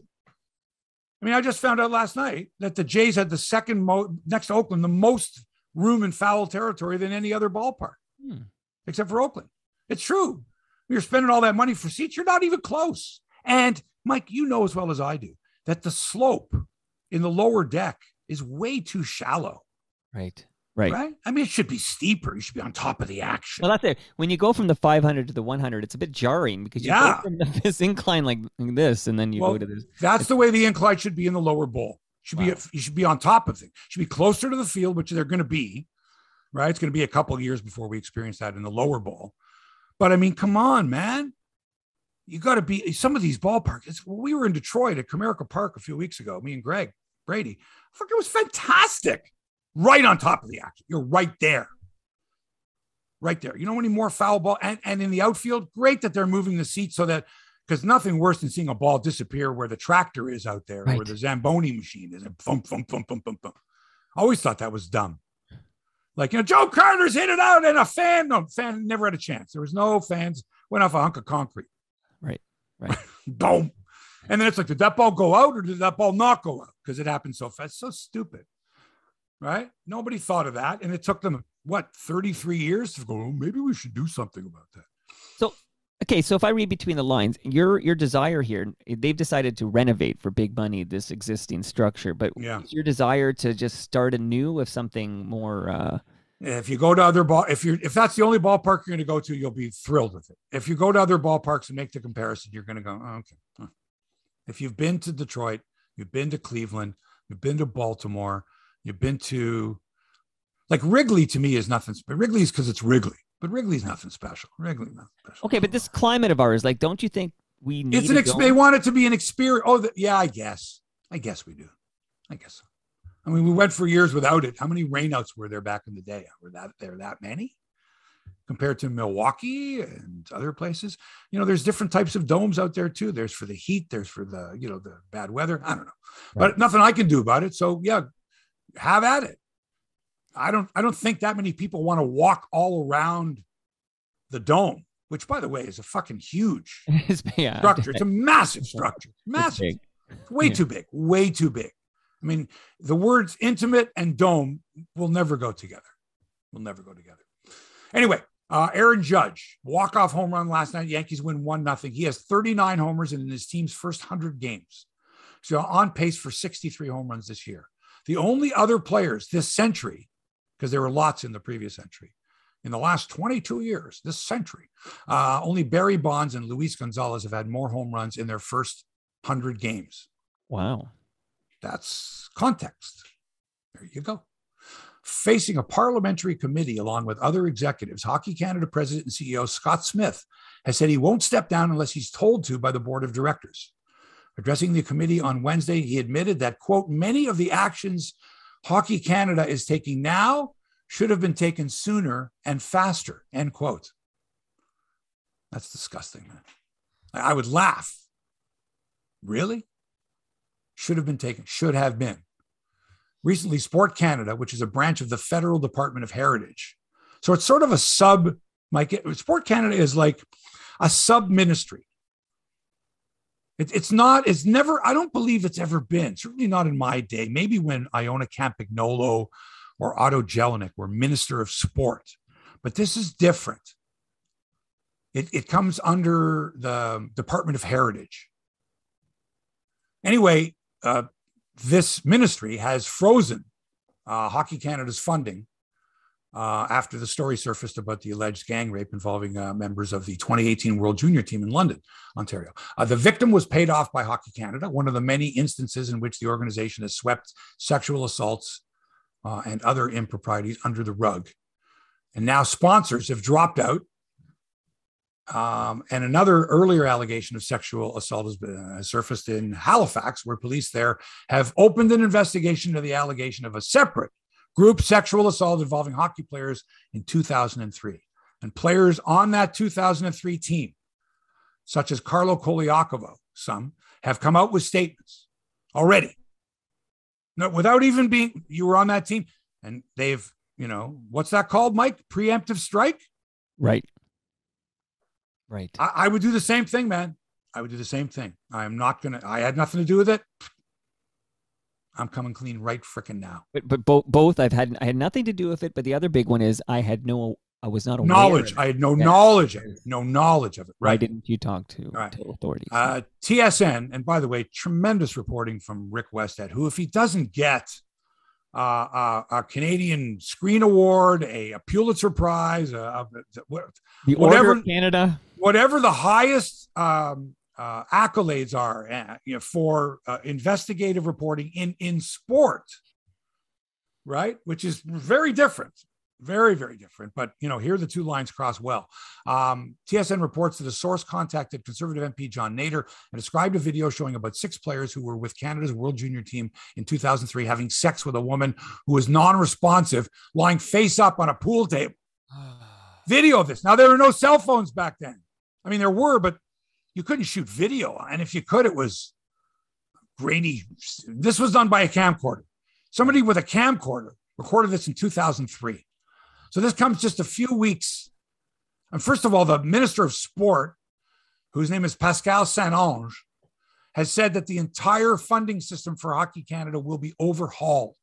Speaker 1: I mean, I just found out last night that the Jays had the second next to Oakland, the most room in foul territory than any other ballpark, except for Oakland. It's true. You're spending all that money for seats. You're not even close. And Mike, you know as well as I do that the slope in the lower deck is way too shallow.
Speaker 2: Right.
Speaker 1: I mean, it should be steeper. You should be on top of the action.
Speaker 2: Well, that's it. When you go from the 500 to the 100, it's a bit jarring because you go from this incline like this, and then you go to this.
Speaker 1: That's the way the incline should be in the lower bowl. You should be on top of it. You should be closer to the field, which they're going to be. Right? It's going to be a couple of years before we experience that in the lower bowl. But I mean, come on, man. You got to be some of these ballparks. We were in Detroit at Comerica Park a few weeks ago, me and Greg Brady. It was fantastic. Right on top of the action. You're right there. Right there. You know any more foul ball? And in the outfield, great that they're moving the seats so that, because nothing worse than seeing a ball disappear where the tractor is out there, where the Zamboni machine is. And thump, thump, thump, thump, thump, thump. I always thought that was dumb. Like, Joe Carter's hit it out and a fan never had a chance. There was no fans, went off a hunk of concrete.
Speaker 2: Right.
Speaker 1: Boom. And then it's like, did that ball go out or did that ball not go out? Because it happened so fast. So stupid. Right? Nobody thought of that. And it took them, 33 years to go, maybe we should do something about that.
Speaker 2: So okay, so if I read between the lines, your desire here, they've decided to renovate for big money this existing structure, but is your desire to just start anew with something more?
Speaker 1: If you go to other if that's the only ballpark you're going to go to, you'll be thrilled with it. If you go to other ballparks and make the comparison, you're going to go, oh, okay. If you've been to Detroit, you've been to Cleveland, you've been to Baltimore, you've been to, like, Wrigley to me is nothing. Wrigley's because it's Wrigley, but Wrigley's nothing special. Wrigley nothing special.
Speaker 2: Okay, but this climate of ours, like, don't you think we need?
Speaker 1: They want it to be an experience. Oh, yeah, I guess we do. I guess so. I mean, we went for years without it. How many rainouts were there back in the day? Were there that many compared to Milwaukee and other places? You know, there's different types of domes out there too. There's for the heat. There's for the, you know, the bad weather. I don't know, but nothing I can do about it. So yeah, have at it. I don't think that many people want to walk all around the dome, which, by the way, is a fucking huge structure. It's a massive structure. Massive. It's way too big. Way too big. I mean, the words intimate and dome will never go together. Anyway, Aaron Judge, walk-off home run last night. Yankees win 1-0. He has 39 homers in his team's first 100 games. So on pace for 63 home runs this year. The only other players this century, because there were lots in the previous century, in the last 22 years, this century, only Barry Bonds and Luis Gonzalez have had more home runs in their first 100 games.
Speaker 2: Wow.
Speaker 1: That's context. There you go. Facing a parliamentary committee along with other executives, Hockey Canada President and CEO Scott Smith has said he won't step down unless he's told to by the board of directors. Addressing the committee on Wednesday, he admitted that, quote, many of the actions Hockey Canada is taking now should have been taken sooner and faster, end quote. That's disgusting, man. I would laugh. Really? Should have been. Recently, Sport Canada, which is a branch of the Federal Department of Heritage. So it's sort of a Sport Canada is like a sub-ministry. It's never, I don't believe it's ever been, certainly not in my day, maybe when Iona Campagnolo or Otto Jelinek were Minister of Sport. But this is different. It comes under the Department of Heritage. Anyway, this ministry has frozen Hockey Canada's funding after the story surfaced about the alleged gang rape involving members of the 2018 World Junior team in London, Ontario. The victim was paid off by Hockey Canada, one of the many instances in which the organization has swept sexual assaults and other improprieties under the rug. And now sponsors have dropped out. And another earlier allegation of sexual assault has surfaced in Halifax, where police there have opened an investigation into the allegation of a separate group sexual assault involving hockey players in 2003. And players on that 2003 team, such as Carlo Koliakovo, some have come out with statements already. No, without even being, you were on that team, and they've, you know, what's that called, Mike? Preemptive strike?
Speaker 2: Right.
Speaker 1: I would do the same thing, man. I would do the same thing. I had nothing to do with it. I'm coming clean right freaking now.
Speaker 2: But both I had nothing to do with it. But the other big one is I was not aware
Speaker 1: knowledge. I had no knowledge of it. No knowledge of it. Right?
Speaker 2: Why didn't you talk to authorities?
Speaker 1: TSN, and by the way, tremendous reporting from Rick Westhead, who, if he doesn't get a Canadian Screen Award, a Pulitzer Prize,
Speaker 2: Order of Canada,
Speaker 1: whatever the highest accolades are, for investigative reporting in sport, right? Which is very different. Very, very different. But, here the two lines cross well. TSN reports that a source contacted Conservative MP John Nader and described a video showing about 6 players who were with Canada's World Junior team in 2003 having sex with a woman who was non-responsive, lying face up on a pool table. Video of this. Now, there were no cell phones back then. I mean, there were, but you couldn't shoot video. And if you could, it was grainy. This was done by a camcorder. Somebody with a camcorder recorded this in 2003. So this comes just a few weeks. And first of all, the Minister of Sport, whose name is Pascal Saint-Onge, has said that the entire funding system for Hockey Canada will be overhauled.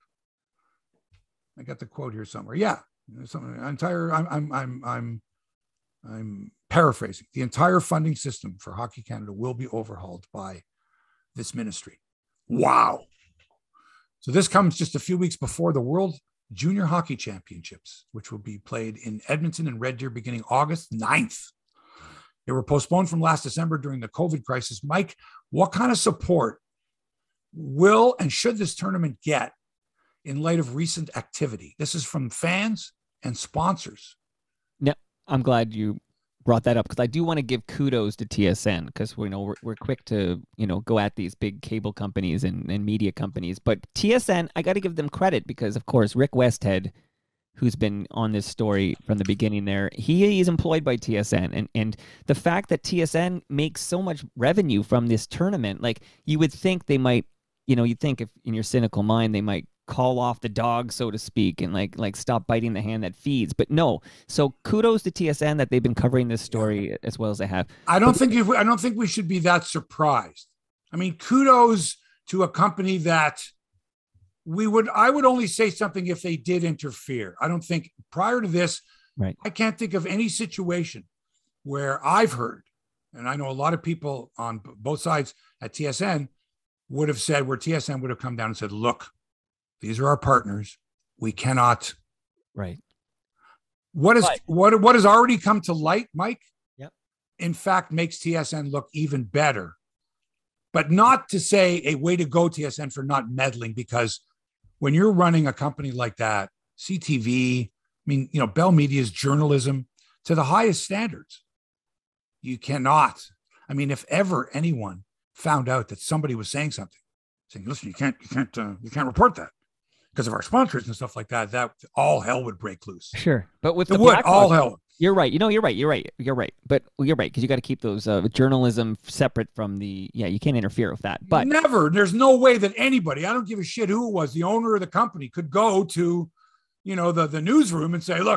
Speaker 1: I got the quote here somewhere. Yeah, I'm paraphrasing, the entire funding system for Hockey Canada will be overhauled by this ministry. Wow. So this comes just a few weeks before the World Junior Hockey Championships, which will be played in Edmonton and Red Deer beginning August 9th. They were postponed from last December during the COVID crisis. Mike, what kind of support will and should this tournament get in light of recent activity? This is from fans and sponsors.
Speaker 2: Yeah, I'm glad you brought that up, because I do want to give kudos to TSN, because we're quick to go at these big cable companies and media companies, but TSN, I got to give them credit, because of course Rick Westhead, who's been on this story from the beginning there, he is employed by TSN, and the fact that TSN makes so much revenue from this tournament, like, you would think they might, you'd think, if in your cynical mind, they might call off the dog, so to speak, and like stop biting the hand that feeds. But no. So kudos to TSN that they've been covering this story as well as they have.
Speaker 1: I don't think we should be that surprised. I mean, kudos to a company that I would only say something if they did interfere. I don't think prior to this,
Speaker 2: right.
Speaker 1: I can't think of any situation where I've heard, and I know a lot of people on both sides at TSN would have said, where TSN would have come down and said, look, these are our partners. We cannot.
Speaker 2: Right.
Speaker 1: What has already come to light, Mike?
Speaker 2: Yep.
Speaker 1: In fact, makes TSN look even better. But not to say a way to go, TSN, for not meddling, because when you're running a company like that, CTV, I mean, Bell Media's journalism to the highest standards. You cannot. I mean, if ever anyone found out that somebody was saying something, saying, listen, you can't report that because of our sponsors and stuff like that, that all hell would break loose.
Speaker 2: Sure. But with
Speaker 1: all hell.
Speaker 2: You're right. You're right. But you're right, because you got to keep those journalism separate from the, you can't interfere with that. But
Speaker 1: never, there's no way that anybody, I don't give a shit who it was, the owner of the company could go to, the newsroom and say, look,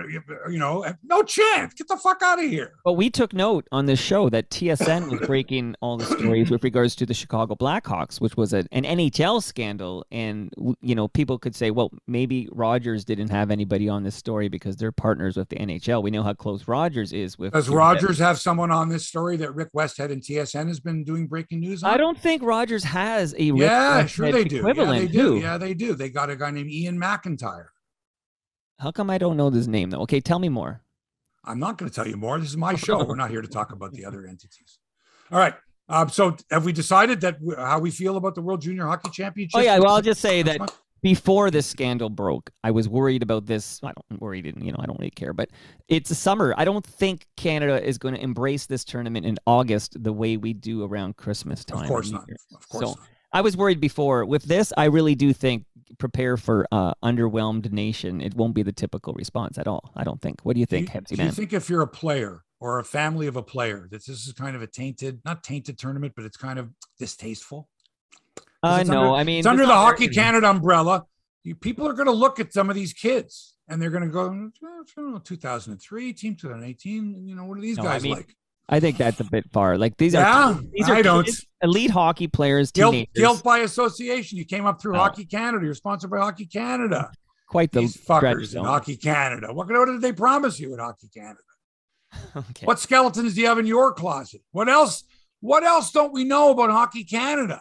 Speaker 1: no chance, get the fuck out of here.
Speaker 2: But we took note on this show that TSN was breaking all the stories with regards to the Chicago Blackhawks, which was an NHL scandal. And, people could say, well, maybe Rogers didn't have anybody on this story because they're partners with the NHL. We know how close Rogers is with.
Speaker 1: Does Rogers have someone on this story that Rick Westhead and TSN has been doing breaking news on?
Speaker 2: I don't think Rogers has a Rick
Speaker 1: Westhead sure they do.
Speaker 2: Equivalent.
Speaker 1: Yeah, they do. They got a guy named Ian McIntyre.
Speaker 2: How come I don't know this name, though? Okay, tell me more.
Speaker 1: I'm not going to tell you more. This is my show. We're not here to talk about the other entities. All right. So have we decided that how we feel about the World Junior Hockey Championship?
Speaker 2: Oh, yeah. Well, I'll just say that before this scandal broke, I was worried about this. I don't really care, but it's a summer. I don't think Canada is going to embrace this tournament in August the way we do around Christmas time.
Speaker 1: Of course not. Of course not.
Speaker 2: I was worried before. With this, I really do think prepare for underwhelmed nation. It won't be the typical response at all, I don't think. What do you think, Hebsy?
Speaker 1: Do you think if you're a player or a family of a player that this is kind of a not tainted tournament, but it's kind of distasteful?
Speaker 2: No, I mean,
Speaker 1: it's under the Hockey Canada umbrella. People are going to look at some of these kids and they're going to go, 2003, Team 2018. What are these guys like?
Speaker 2: I think that's a bit far. Like these are elite hockey players.
Speaker 1: Guilt by association. You came up through Hockey Canada. You're sponsored by Hockey Canada.
Speaker 2: Quite the
Speaker 1: these fuckers in Hockey Canada. What did they promise you at Hockey Canada? Okay. What skeletons do you have in your closet? What else don't we know about Hockey Canada?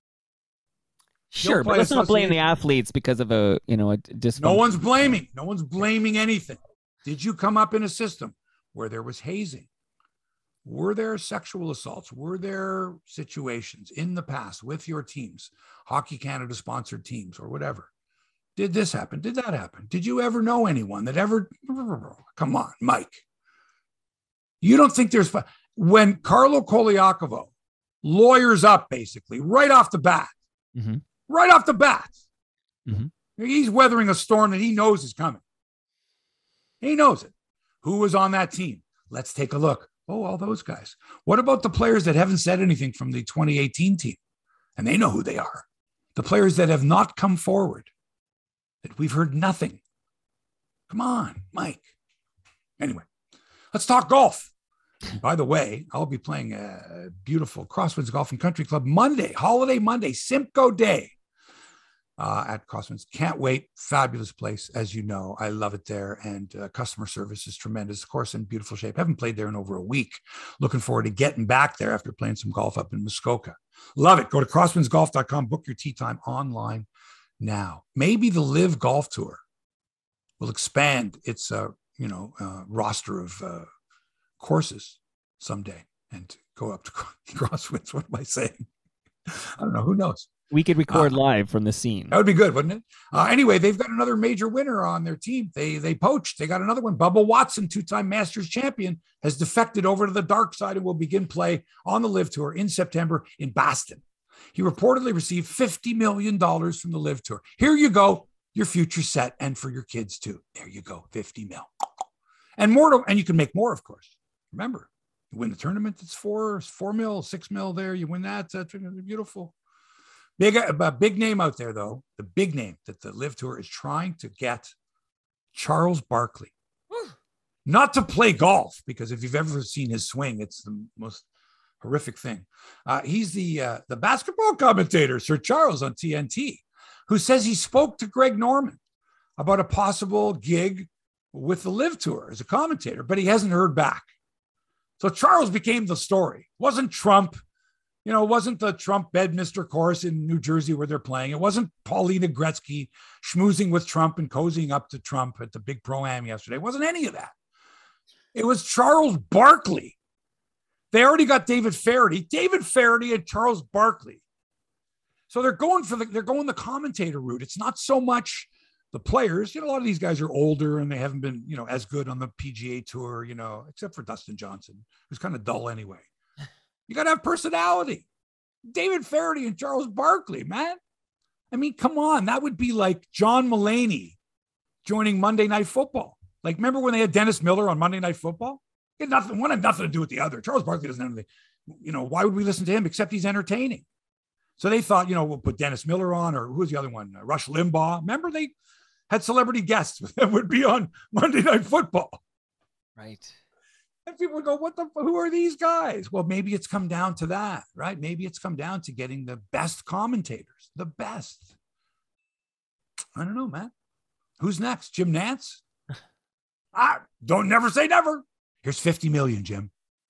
Speaker 2: Sure, but let's not blame the athletes because of a dysfunction.
Speaker 1: No one's blaming. No one's blaming anything. Did you come up in a system where there was hazing? Were there sexual assaults? Were there situations in the past with your teams, Hockey Canada sponsored teams or whatever? Did this happen? Did that happen? Did you ever know anyone that ever? Come on, Mike. You don't think there's when Carlo Koliakovo lawyers up basically right off the bat, right off the bat, he's weathering a storm that he knows is coming. He knows it. Who was on that team? Let's take a look. Oh, all those guys. What about the players that haven't said anything from the 2018 team? And they know who they are. The players that have not come forward, that we've heard nothing. Come on, Mike. Anyway, let's talk golf. And by the way, I'll be playing a beautiful Crosswinds Golf and Country Club Monday, holiday Monday, Simcoe Day. at Crosswinds. Can't wait. Fabulous place, as you know. I love it there. And customer service is tremendous. Of course, in beautiful shape. Haven't played there in over a week. Looking forward to getting back there after playing some golf up in Muskoka. Love it. Go to crosswindsgolf.com. Book your tee time online now. Maybe the Live Golf Tour will expand its roster of courses someday and go up to Crosswinds. What am I saying? I don't know. Who knows?
Speaker 2: We could record live from the scene.
Speaker 1: That would be good, wouldn't it? Anyway, they've got another major winner on their team. They poached. They got another one. Bubba Watson, 2-time Masters champion, has defected over to the dark side and will begin play on the Live Tour in September in Boston. He reportedly received $50 million from the Live Tour. Here you go. Your future set, and for your kids too. There you go. 50 mil. And more, and you can make more, of course. Remember, you win the tournament, it's 4 mil, 6 mil there. You win that. That's beautiful. Big name out there, though. The big name that the Live Tour is trying to get Charles Barkley. Not to play golf, because if you've ever seen his swing, it's the most horrific thing. He's the basketball commentator, Sir Charles on TNT, who says he spoke to Greg Norman about a possible gig with the Live Tour as a commentator, but he hasn't heard back. So Charles became the story. It wasn't Trump. It wasn't the Trump Bedminster course in New Jersey where they're playing. It wasn't Paulina Gretzky schmoozing with Trump and cozying up to Trump at the big Pro-Am yesterday. It wasn't any of that. It was Charles Barkley. They already got David Faraday and Charles Barkley. So they're going the commentator route. It's not so much the players. A lot of these guys are older and they haven't been, as good on the PGA Tour, except for Dustin Johnson, who's kind of dull anyway. You got to have personality. David Faraday and Charles Barkley, man. I mean, come on. That would be like John Mulaney joining Monday Night Football. Like, remember when they had Dennis Miller on Monday Night Football? One had nothing to do with the other. Charles Barkley doesn't have anything. Why would we listen to him except he's entertaining? So they thought, we'll put Dennis Miller on, or who's the other one? Rush Limbaugh. Remember they had celebrity guests that would be on Monday Night Football.
Speaker 2: Right.
Speaker 1: And people would go, who are these guys? Well, maybe it's come down to that, right? Maybe it's come down to getting the best commentators, the best. I don't know, man. Who's next? Jim Nantz? Don't never say never. Here's 50 million, Jim.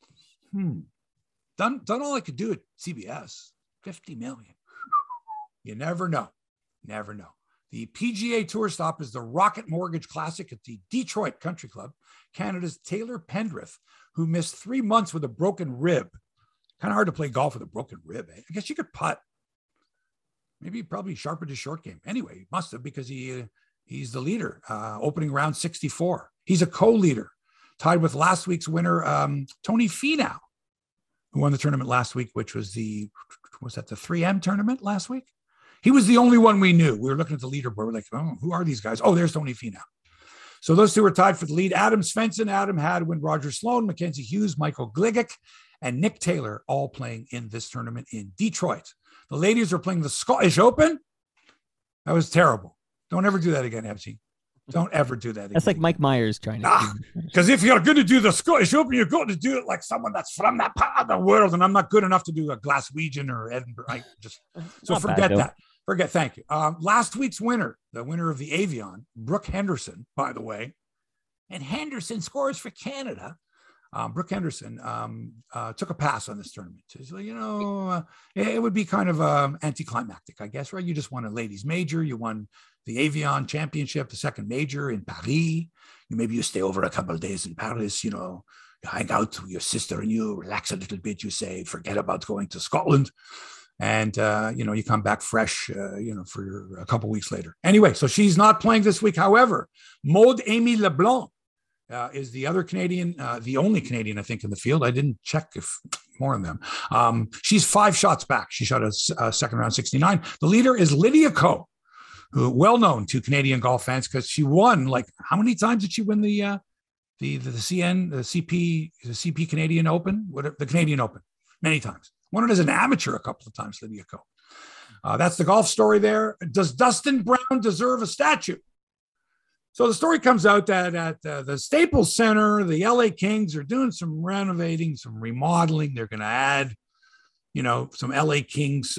Speaker 1: Done all I could do at CBS. 50 million. You never know. Never know. The PGA Tour stop is the Rocket Mortgage Classic at the Detroit Country Club. Canada's Taylor Pendrith, who missed 3 months with a broken rib. Kind of hard to play golf with a broken rib, eh? I guess you could putt. Maybe he probably sharpened his short game. Anyway, he must have, because he's the leader, opening round 64. He's a co-leader, tied with last week's winner, Tony Finau, who won the tournament last week, which was the 3M tournament last week? He was the only one we knew. We were looking at the leaderboard. We're like, oh, who are these guys? Oh, there's Tony Finau. So those two were tied for the lead. Adam Svensson, Adam Hadwin, Roger Sloan, Mackenzie Hughes, Michael Gligic, and Nick Taylor all playing in this tournament in Detroit. The ladies are playing the Scottish Open. That was terrible. Don't ever do that again, Epstein. Don't ever do that again.
Speaker 2: That's like Mike Myers trying to
Speaker 1: because if you're going to do the Scottish Open, you're going to do it like someone that's from that part of the world. And I'm not good enough to do a Glaswegian or Edinburgh. So forget that. Thank you. Last week's winner, the winner of the Avion, Brooke Henderson, by the way. And Henderson scores for Canada. Brooke Henderson took a pass on this tournament. So, it would be kind of anticlimactic, I guess, right? You just won a ladies major. You won the Avion Championship, the second major in Paris. Maybe you stay over a couple of days in Paris, you hang out with your sister and you relax a little bit. You say, forget about going to Scotland. And, you come back fresh, for a couple of weeks later. Anyway, so she's not playing this week. However, Maud Amy LeBlanc is the other Canadian, the only Canadian, I think, in the field. I didn't check if more on them. She's 5 shots back. She shot a second round 69. The leader is Lydia Ko, who well known to Canadian golf fans because she won, how many times did she win the CP Canadian Open? The Canadian Open? Many times. Won it as an amateur a couple of times, Lydia Ko. That's the golf story there. Does Dustin Brown deserve a statue? So the story comes out that at the Staples Center, the LA Kings are doing some renovating, some remodeling. They're going to add some LA Kings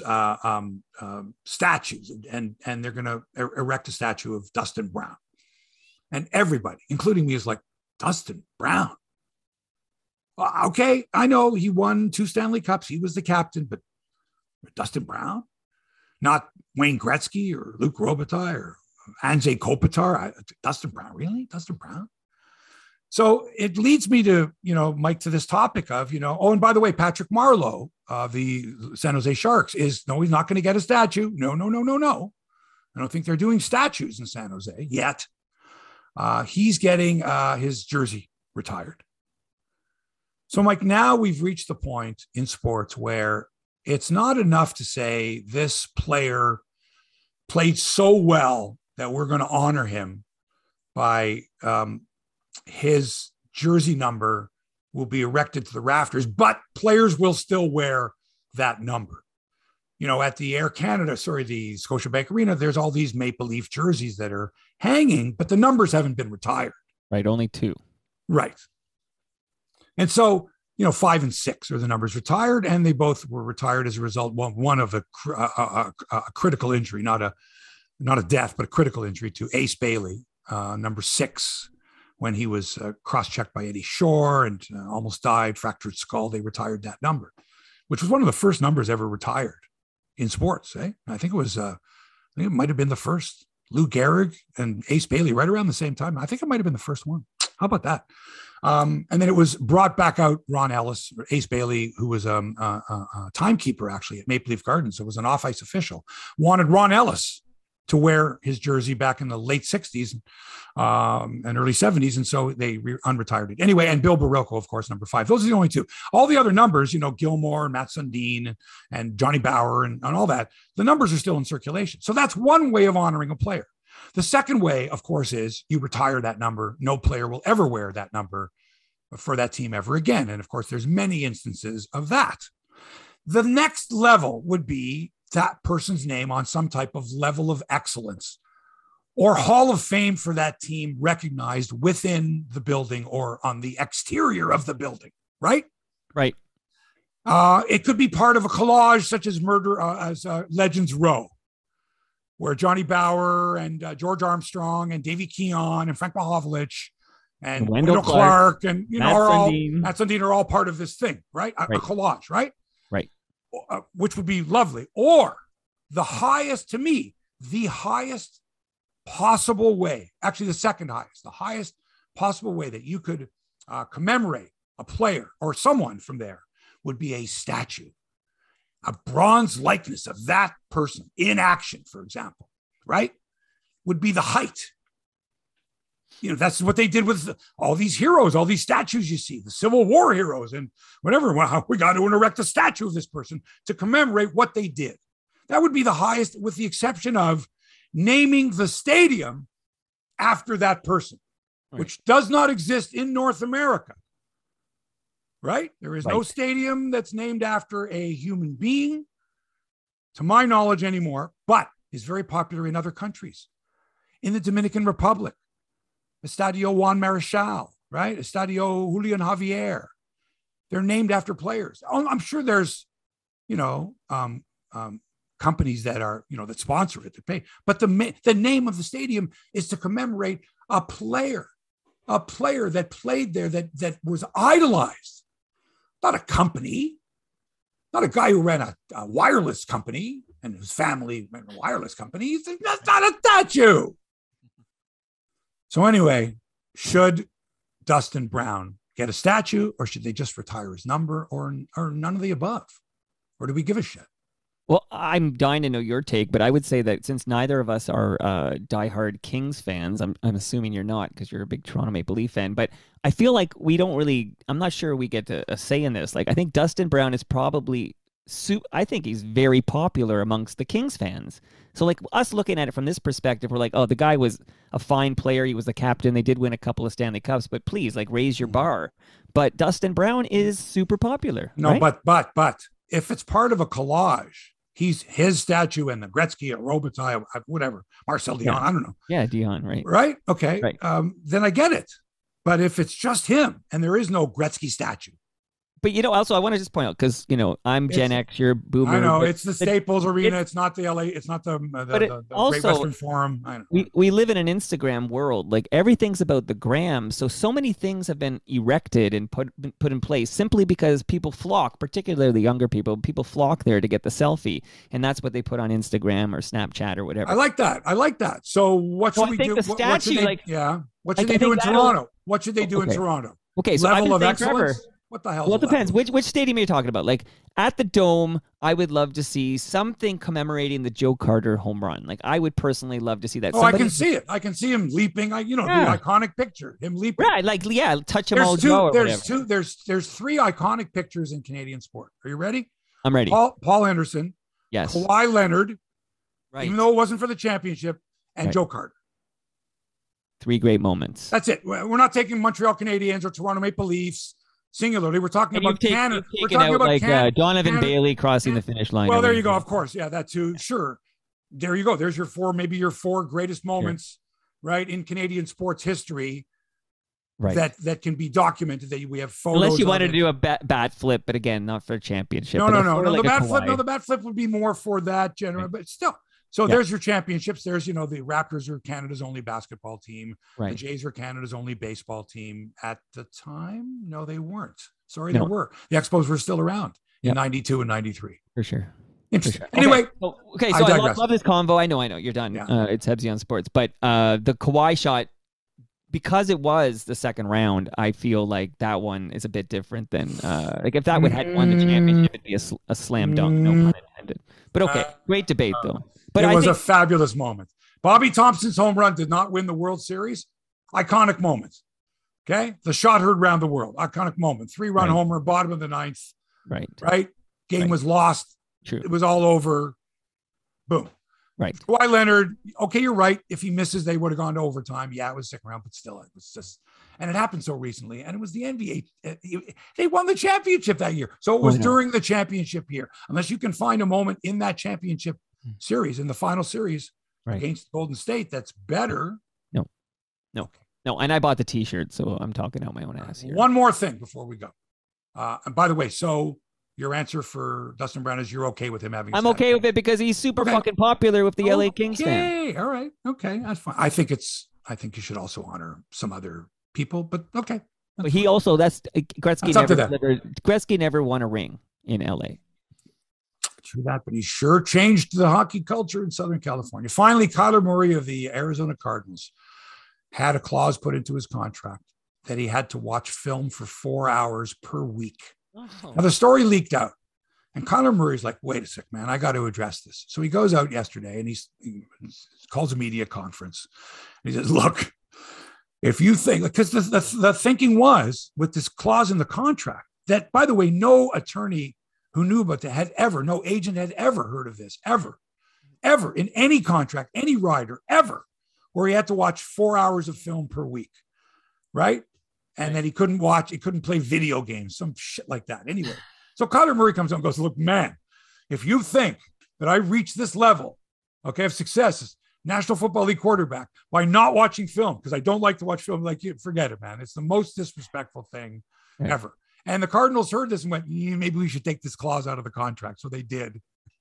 Speaker 1: statues, and they're going to erect a statue of Dustin Brown. And everybody, including me, is like, Dustin Brown. Okay, I know he won 2 Stanley Cups. He was the captain, but Dustin Brown? Not Wayne Gretzky or Luc Robitaille or Anze Kopitar. Dustin Brown, really? Dustin Brown? So it leads me to, Mike, to this topic of, oh, and by the way, Patrick Marleau, the San Jose Sharks, he's not going to get a statue. No. I don't think they're doing statues in San Jose yet. He's getting his jersey retired. So, Mike, now we've reached the point in sports where it's not enough to say this player played so well that we're going to honor him by his jersey number will be erected to the rafters, but players will still wear that number. At the the Scotiabank Arena, there's all these Maple Leaf jerseys that are hanging, but the numbers haven't been retired.
Speaker 2: Right, only 2.
Speaker 1: Right. And so, 5 and 6 are the numbers retired, and they both were retired as a result. One of a critical injury, not a death, but a critical injury to Ace Bailey, number 6, when he was cross-checked by Eddie Shore and almost died, fractured skull. They retired that number, which was one of the first numbers ever retired in sports. I think it might have been the first. Lou Gehrig and Ace Bailey right around the same time. I think it might have been the first one. How about that? And then it was brought back out. Ron Ellis, Ace Bailey, who was a timekeeper actually at Maple Leaf Gardens, so was an off-ice official, wanted Ron Ellis to wear his jersey back in the late 60s and early 70s. And so they unretired it. Anyway, and Bill Barilko, of course, number 5. Those are the only 2. All the other numbers, Gilmore and Matt Sundin and Johnny Bauer and all that, the numbers are still in circulation. So that's one way of honoring a player. The second way, of course, is you retire that number. No player will ever wear that number for that team ever again. And of course, there's many instances of that. The next level would be that person's name on some type of level of excellence or Hall of Fame for that team recognized within the building or on the exterior of the building, right?
Speaker 2: Right.
Speaker 1: It could be part of a collage such as Legends Row, where Johnny Bauer and George Armstrong and Davey Keon and Frank Mahovlich and Wendell Clark and Matt Sundin are all part of this thing, right? A collage, right?
Speaker 2: Right.
Speaker 1: Which would be lovely. Or the highest possible way, actually the second highest, the highest possible way that you could commemorate a player or someone from there would be a statue. A bronze likeness of that person in action, for example, right, would be the height. That's what they did with all these heroes, all these statues you see, the Civil War heroes and whatever. Well, we got to erect a statue of this person to commemorate what they did. That would be the highest, with the exception of naming the stadium after that person, right, which does not exist in North America. Right? There is no stadium that's named after a human being, to my knowledge, anymore, but is very popular in other countries. In the Dominican Republic, Estadio Juan Marichal, right? Estadio Julian Javier. They're named after players. I'm sure there's, companies that are, that sponsor it, that pay. But the name of the stadium is to commemorate a player that played there, that was idolized. Not a company, not a guy who ran a wireless company and his family ran a wireless company. That's not a statue. So anyway, should Dustin Brown get a statue, or should they just retire his number, or none of the above? Or do we give a shit?
Speaker 2: Well, I'm dying to know your take, but I would say that since neither of us are diehard Kings fans, I'm assuming you're not because you're a big Toronto Maple Leaf fan, but I feel like we don't really, I'm not sure we get a say in this. Like, I think Dustin Brown is probably, I think he's very popular amongst the Kings fans. So like us looking at it from this perspective, we're like, oh, the guy was a fine player. He was the captain. They did win a couple of Stanley Cups, but please, like, raise your bar. But Dustin Brown is super popular.
Speaker 1: No,
Speaker 2: right?
Speaker 1: but if it's part of a collage, his statue and the Gretzky or Robitaille, whatever, Marcel Dion, I don't know.
Speaker 2: Yeah, Dion, right?
Speaker 1: Right? Okay.
Speaker 2: Right.
Speaker 1: Then I get it. But if it's just him and there is no Gretzky statue,
Speaker 2: But also I want to just point out, because I'm Gen X, you're Boomer.
Speaker 1: I know it's the Staples Arena. It's not the LA. It's not the Great Western Forum. I know.
Speaker 2: We live in an Instagram world. Like, everything's about the gram. So many things have been erected and put in place simply because people flock, particularly younger people. People flock there to get the selfie, and that's what they put on Instagram or Snapchat or whatever.
Speaker 1: I like that. So what should we do?
Speaker 2: The statue,
Speaker 1: what should they do in Toronto? What should they do in Toronto?
Speaker 2: Okay, so
Speaker 1: level of excellence. What the hell?
Speaker 2: Well, it depends. Which stadium are you talking about? Like, at the Dome, I would love to see something commemorating the Joe Carter home run. Like, I would personally love to see that.
Speaker 1: I can see it. I can see him leaping. The iconic picture, him leaping.
Speaker 2: Right, touch him all.
Speaker 1: There's three iconic pictures in Canadian sport. Are you ready?
Speaker 2: I'm ready.
Speaker 1: Paul Henderson.
Speaker 2: Yes.
Speaker 1: Kawhi Leonard.
Speaker 2: Right.
Speaker 1: Even though it wasn't for the championship, and Joe Carter.
Speaker 2: 3 great moments.
Speaker 1: That's it. We're not taking Montreal Canadiens or Toronto Maple Leafs singularly. We're talking about Canada. We're talking about
Speaker 2: Donovan Bailey crossing the finish line.
Speaker 1: Well, there you go. Of course. Yeah, that too. Sure. There you go. There's your four greatest moments, right, in Canadian sports history. Right. That can be documented. That we have photos.
Speaker 2: Unless you wanted to do a bat flip, but again, not for a championship.
Speaker 1: No. The bat flip would be more for that general, but still. So there's your championships. There's, the Raptors are Canada's only basketball team. Right. The Jays are Canada's only baseball team at the time. No, they weren't. Sorry, they were. The Expos were still around in 92 and 93.
Speaker 2: For sure.
Speaker 1: Interesting. For sure. Anyway.
Speaker 2: Okay. So I love this convo. I know. You're done. Yeah. It's Hebsy on Sports. But the Kawhi shot, because it was the second round, I feel like that one is a bit different than if that would had won the championship, it'd be a slam dunk. No pun intended. But okay. Great debate, though. But
Speaker 1: it was a fabulous moment. Bobby Thompson's home run did not win the World Series. Iconic moment. Okay. The shot heard around the world. Iconic moment. 3-run homer, bottom of the ninth. Right. Game was lost.
Speaker 2: True.
Speaker 1: It was all over. Boom.
Speaker 2: Right.
Speaker 1: Kawhi Leonard. Okay, you're right. If he misses, they would have gone to overtime. Yeah, it was second round, but still, it was just, and it happened so recently. And it was the NBA. They won the championship that year. So it was during the championship year. Unless you can find a moment in that championship series, in the final series against Golden State, that's better.
Speaker 2: No. And I bought the T-shirt, so I'm talking out my own ass here.
Speaker 1: One more thing before we go. And by the way, so your answer for Dustin Brown is you're okay with him having?
Speaker 2: I'm okay with it because he's super fucking popular with the LA Kings fan.
Speaker 1: Okay, all right, okay, that's fine. I think you should also honor some other people, but okay.
Speaker 2: But he also Gretzky Gretzky never won a ring in LA.
Speaker 1: True that, but he sure changed the hockey culture in Southern California. Finally, Kyler Murray of the Arizona Cardinals had a clause put into his contract that he had to watch film for 4 hours per week. Oh. Now, the story leaked out, and Kyler Murray's like, wait a sec, man, I got to address this. So he goes out yesterday, and he calls a media conference. And he says, look, if you think, because the thinking was with this clause in the contract that, by the way, no attorney who knew about that no agent had ever heard of this, ever in any contract, any rider, ever, where he had to watch 4 hours of film per week, right? And then he couldn't play video games, some shit like that. Anyway, so Kyler Murray comes out and goes, look, man, if you think that I reached this level, of success as National Football League quarterback by not watching film, because I don't like to watch film like you, forget it, man. It's the most disrespectful thing ever. And the Cardinals heard this and went, maybe we should take this clause out of the contract. So they did.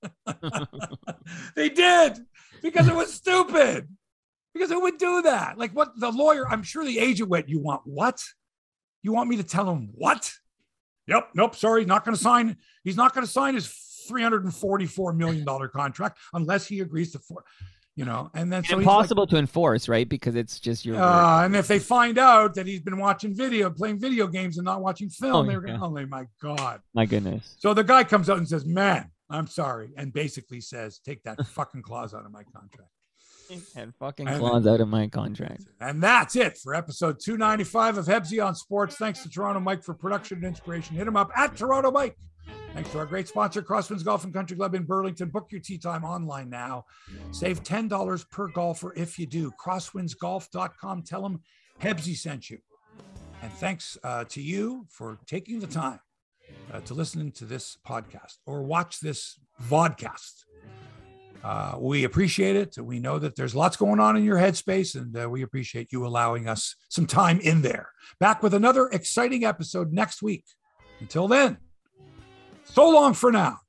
Speaker 1: They did, because it was stupid. Because who would do that? Like, what the lawyer, I'm sure the agent went, you want what? You want me to tell him what? Yep. Nope. Sorry. Not going to sign. He's not going to sign his $344 million contract unless he agrees to and then so
Speaker 2: impossible to enforce, right? Because it's just your
Speaker 1: and if they find out that he's been playing video games and not watching film, they're going, oh my God.
Speaker 2: My goodness.
Speaker 1: So the guy comes out and says, man, I'm sorry. And basically says, take that fucking clause out of my contract.
Speaker 2: And fucking clause out of my contract.
Speaker 1: And that's it for episode 295 of Hebsy on Sports. Thanks to Toronto Mike for production and inspiration. Hit him up at Toronto Mike. Thanks to our great sponsor, Crosswinds Golf and Country Club in Burlington. Book your tee time online now. Save $10 per golfer if you do. Crosswindsgolf.com. Tell them Hebsy sent you. And thanks to you for taking the time to listen to this podcast or watch this vodcast. We appreciate it. We know that there's lots going on in your headspace, and we appreciate you allowing us some time in there. Back with another exciting episode next week Until then, so long for now.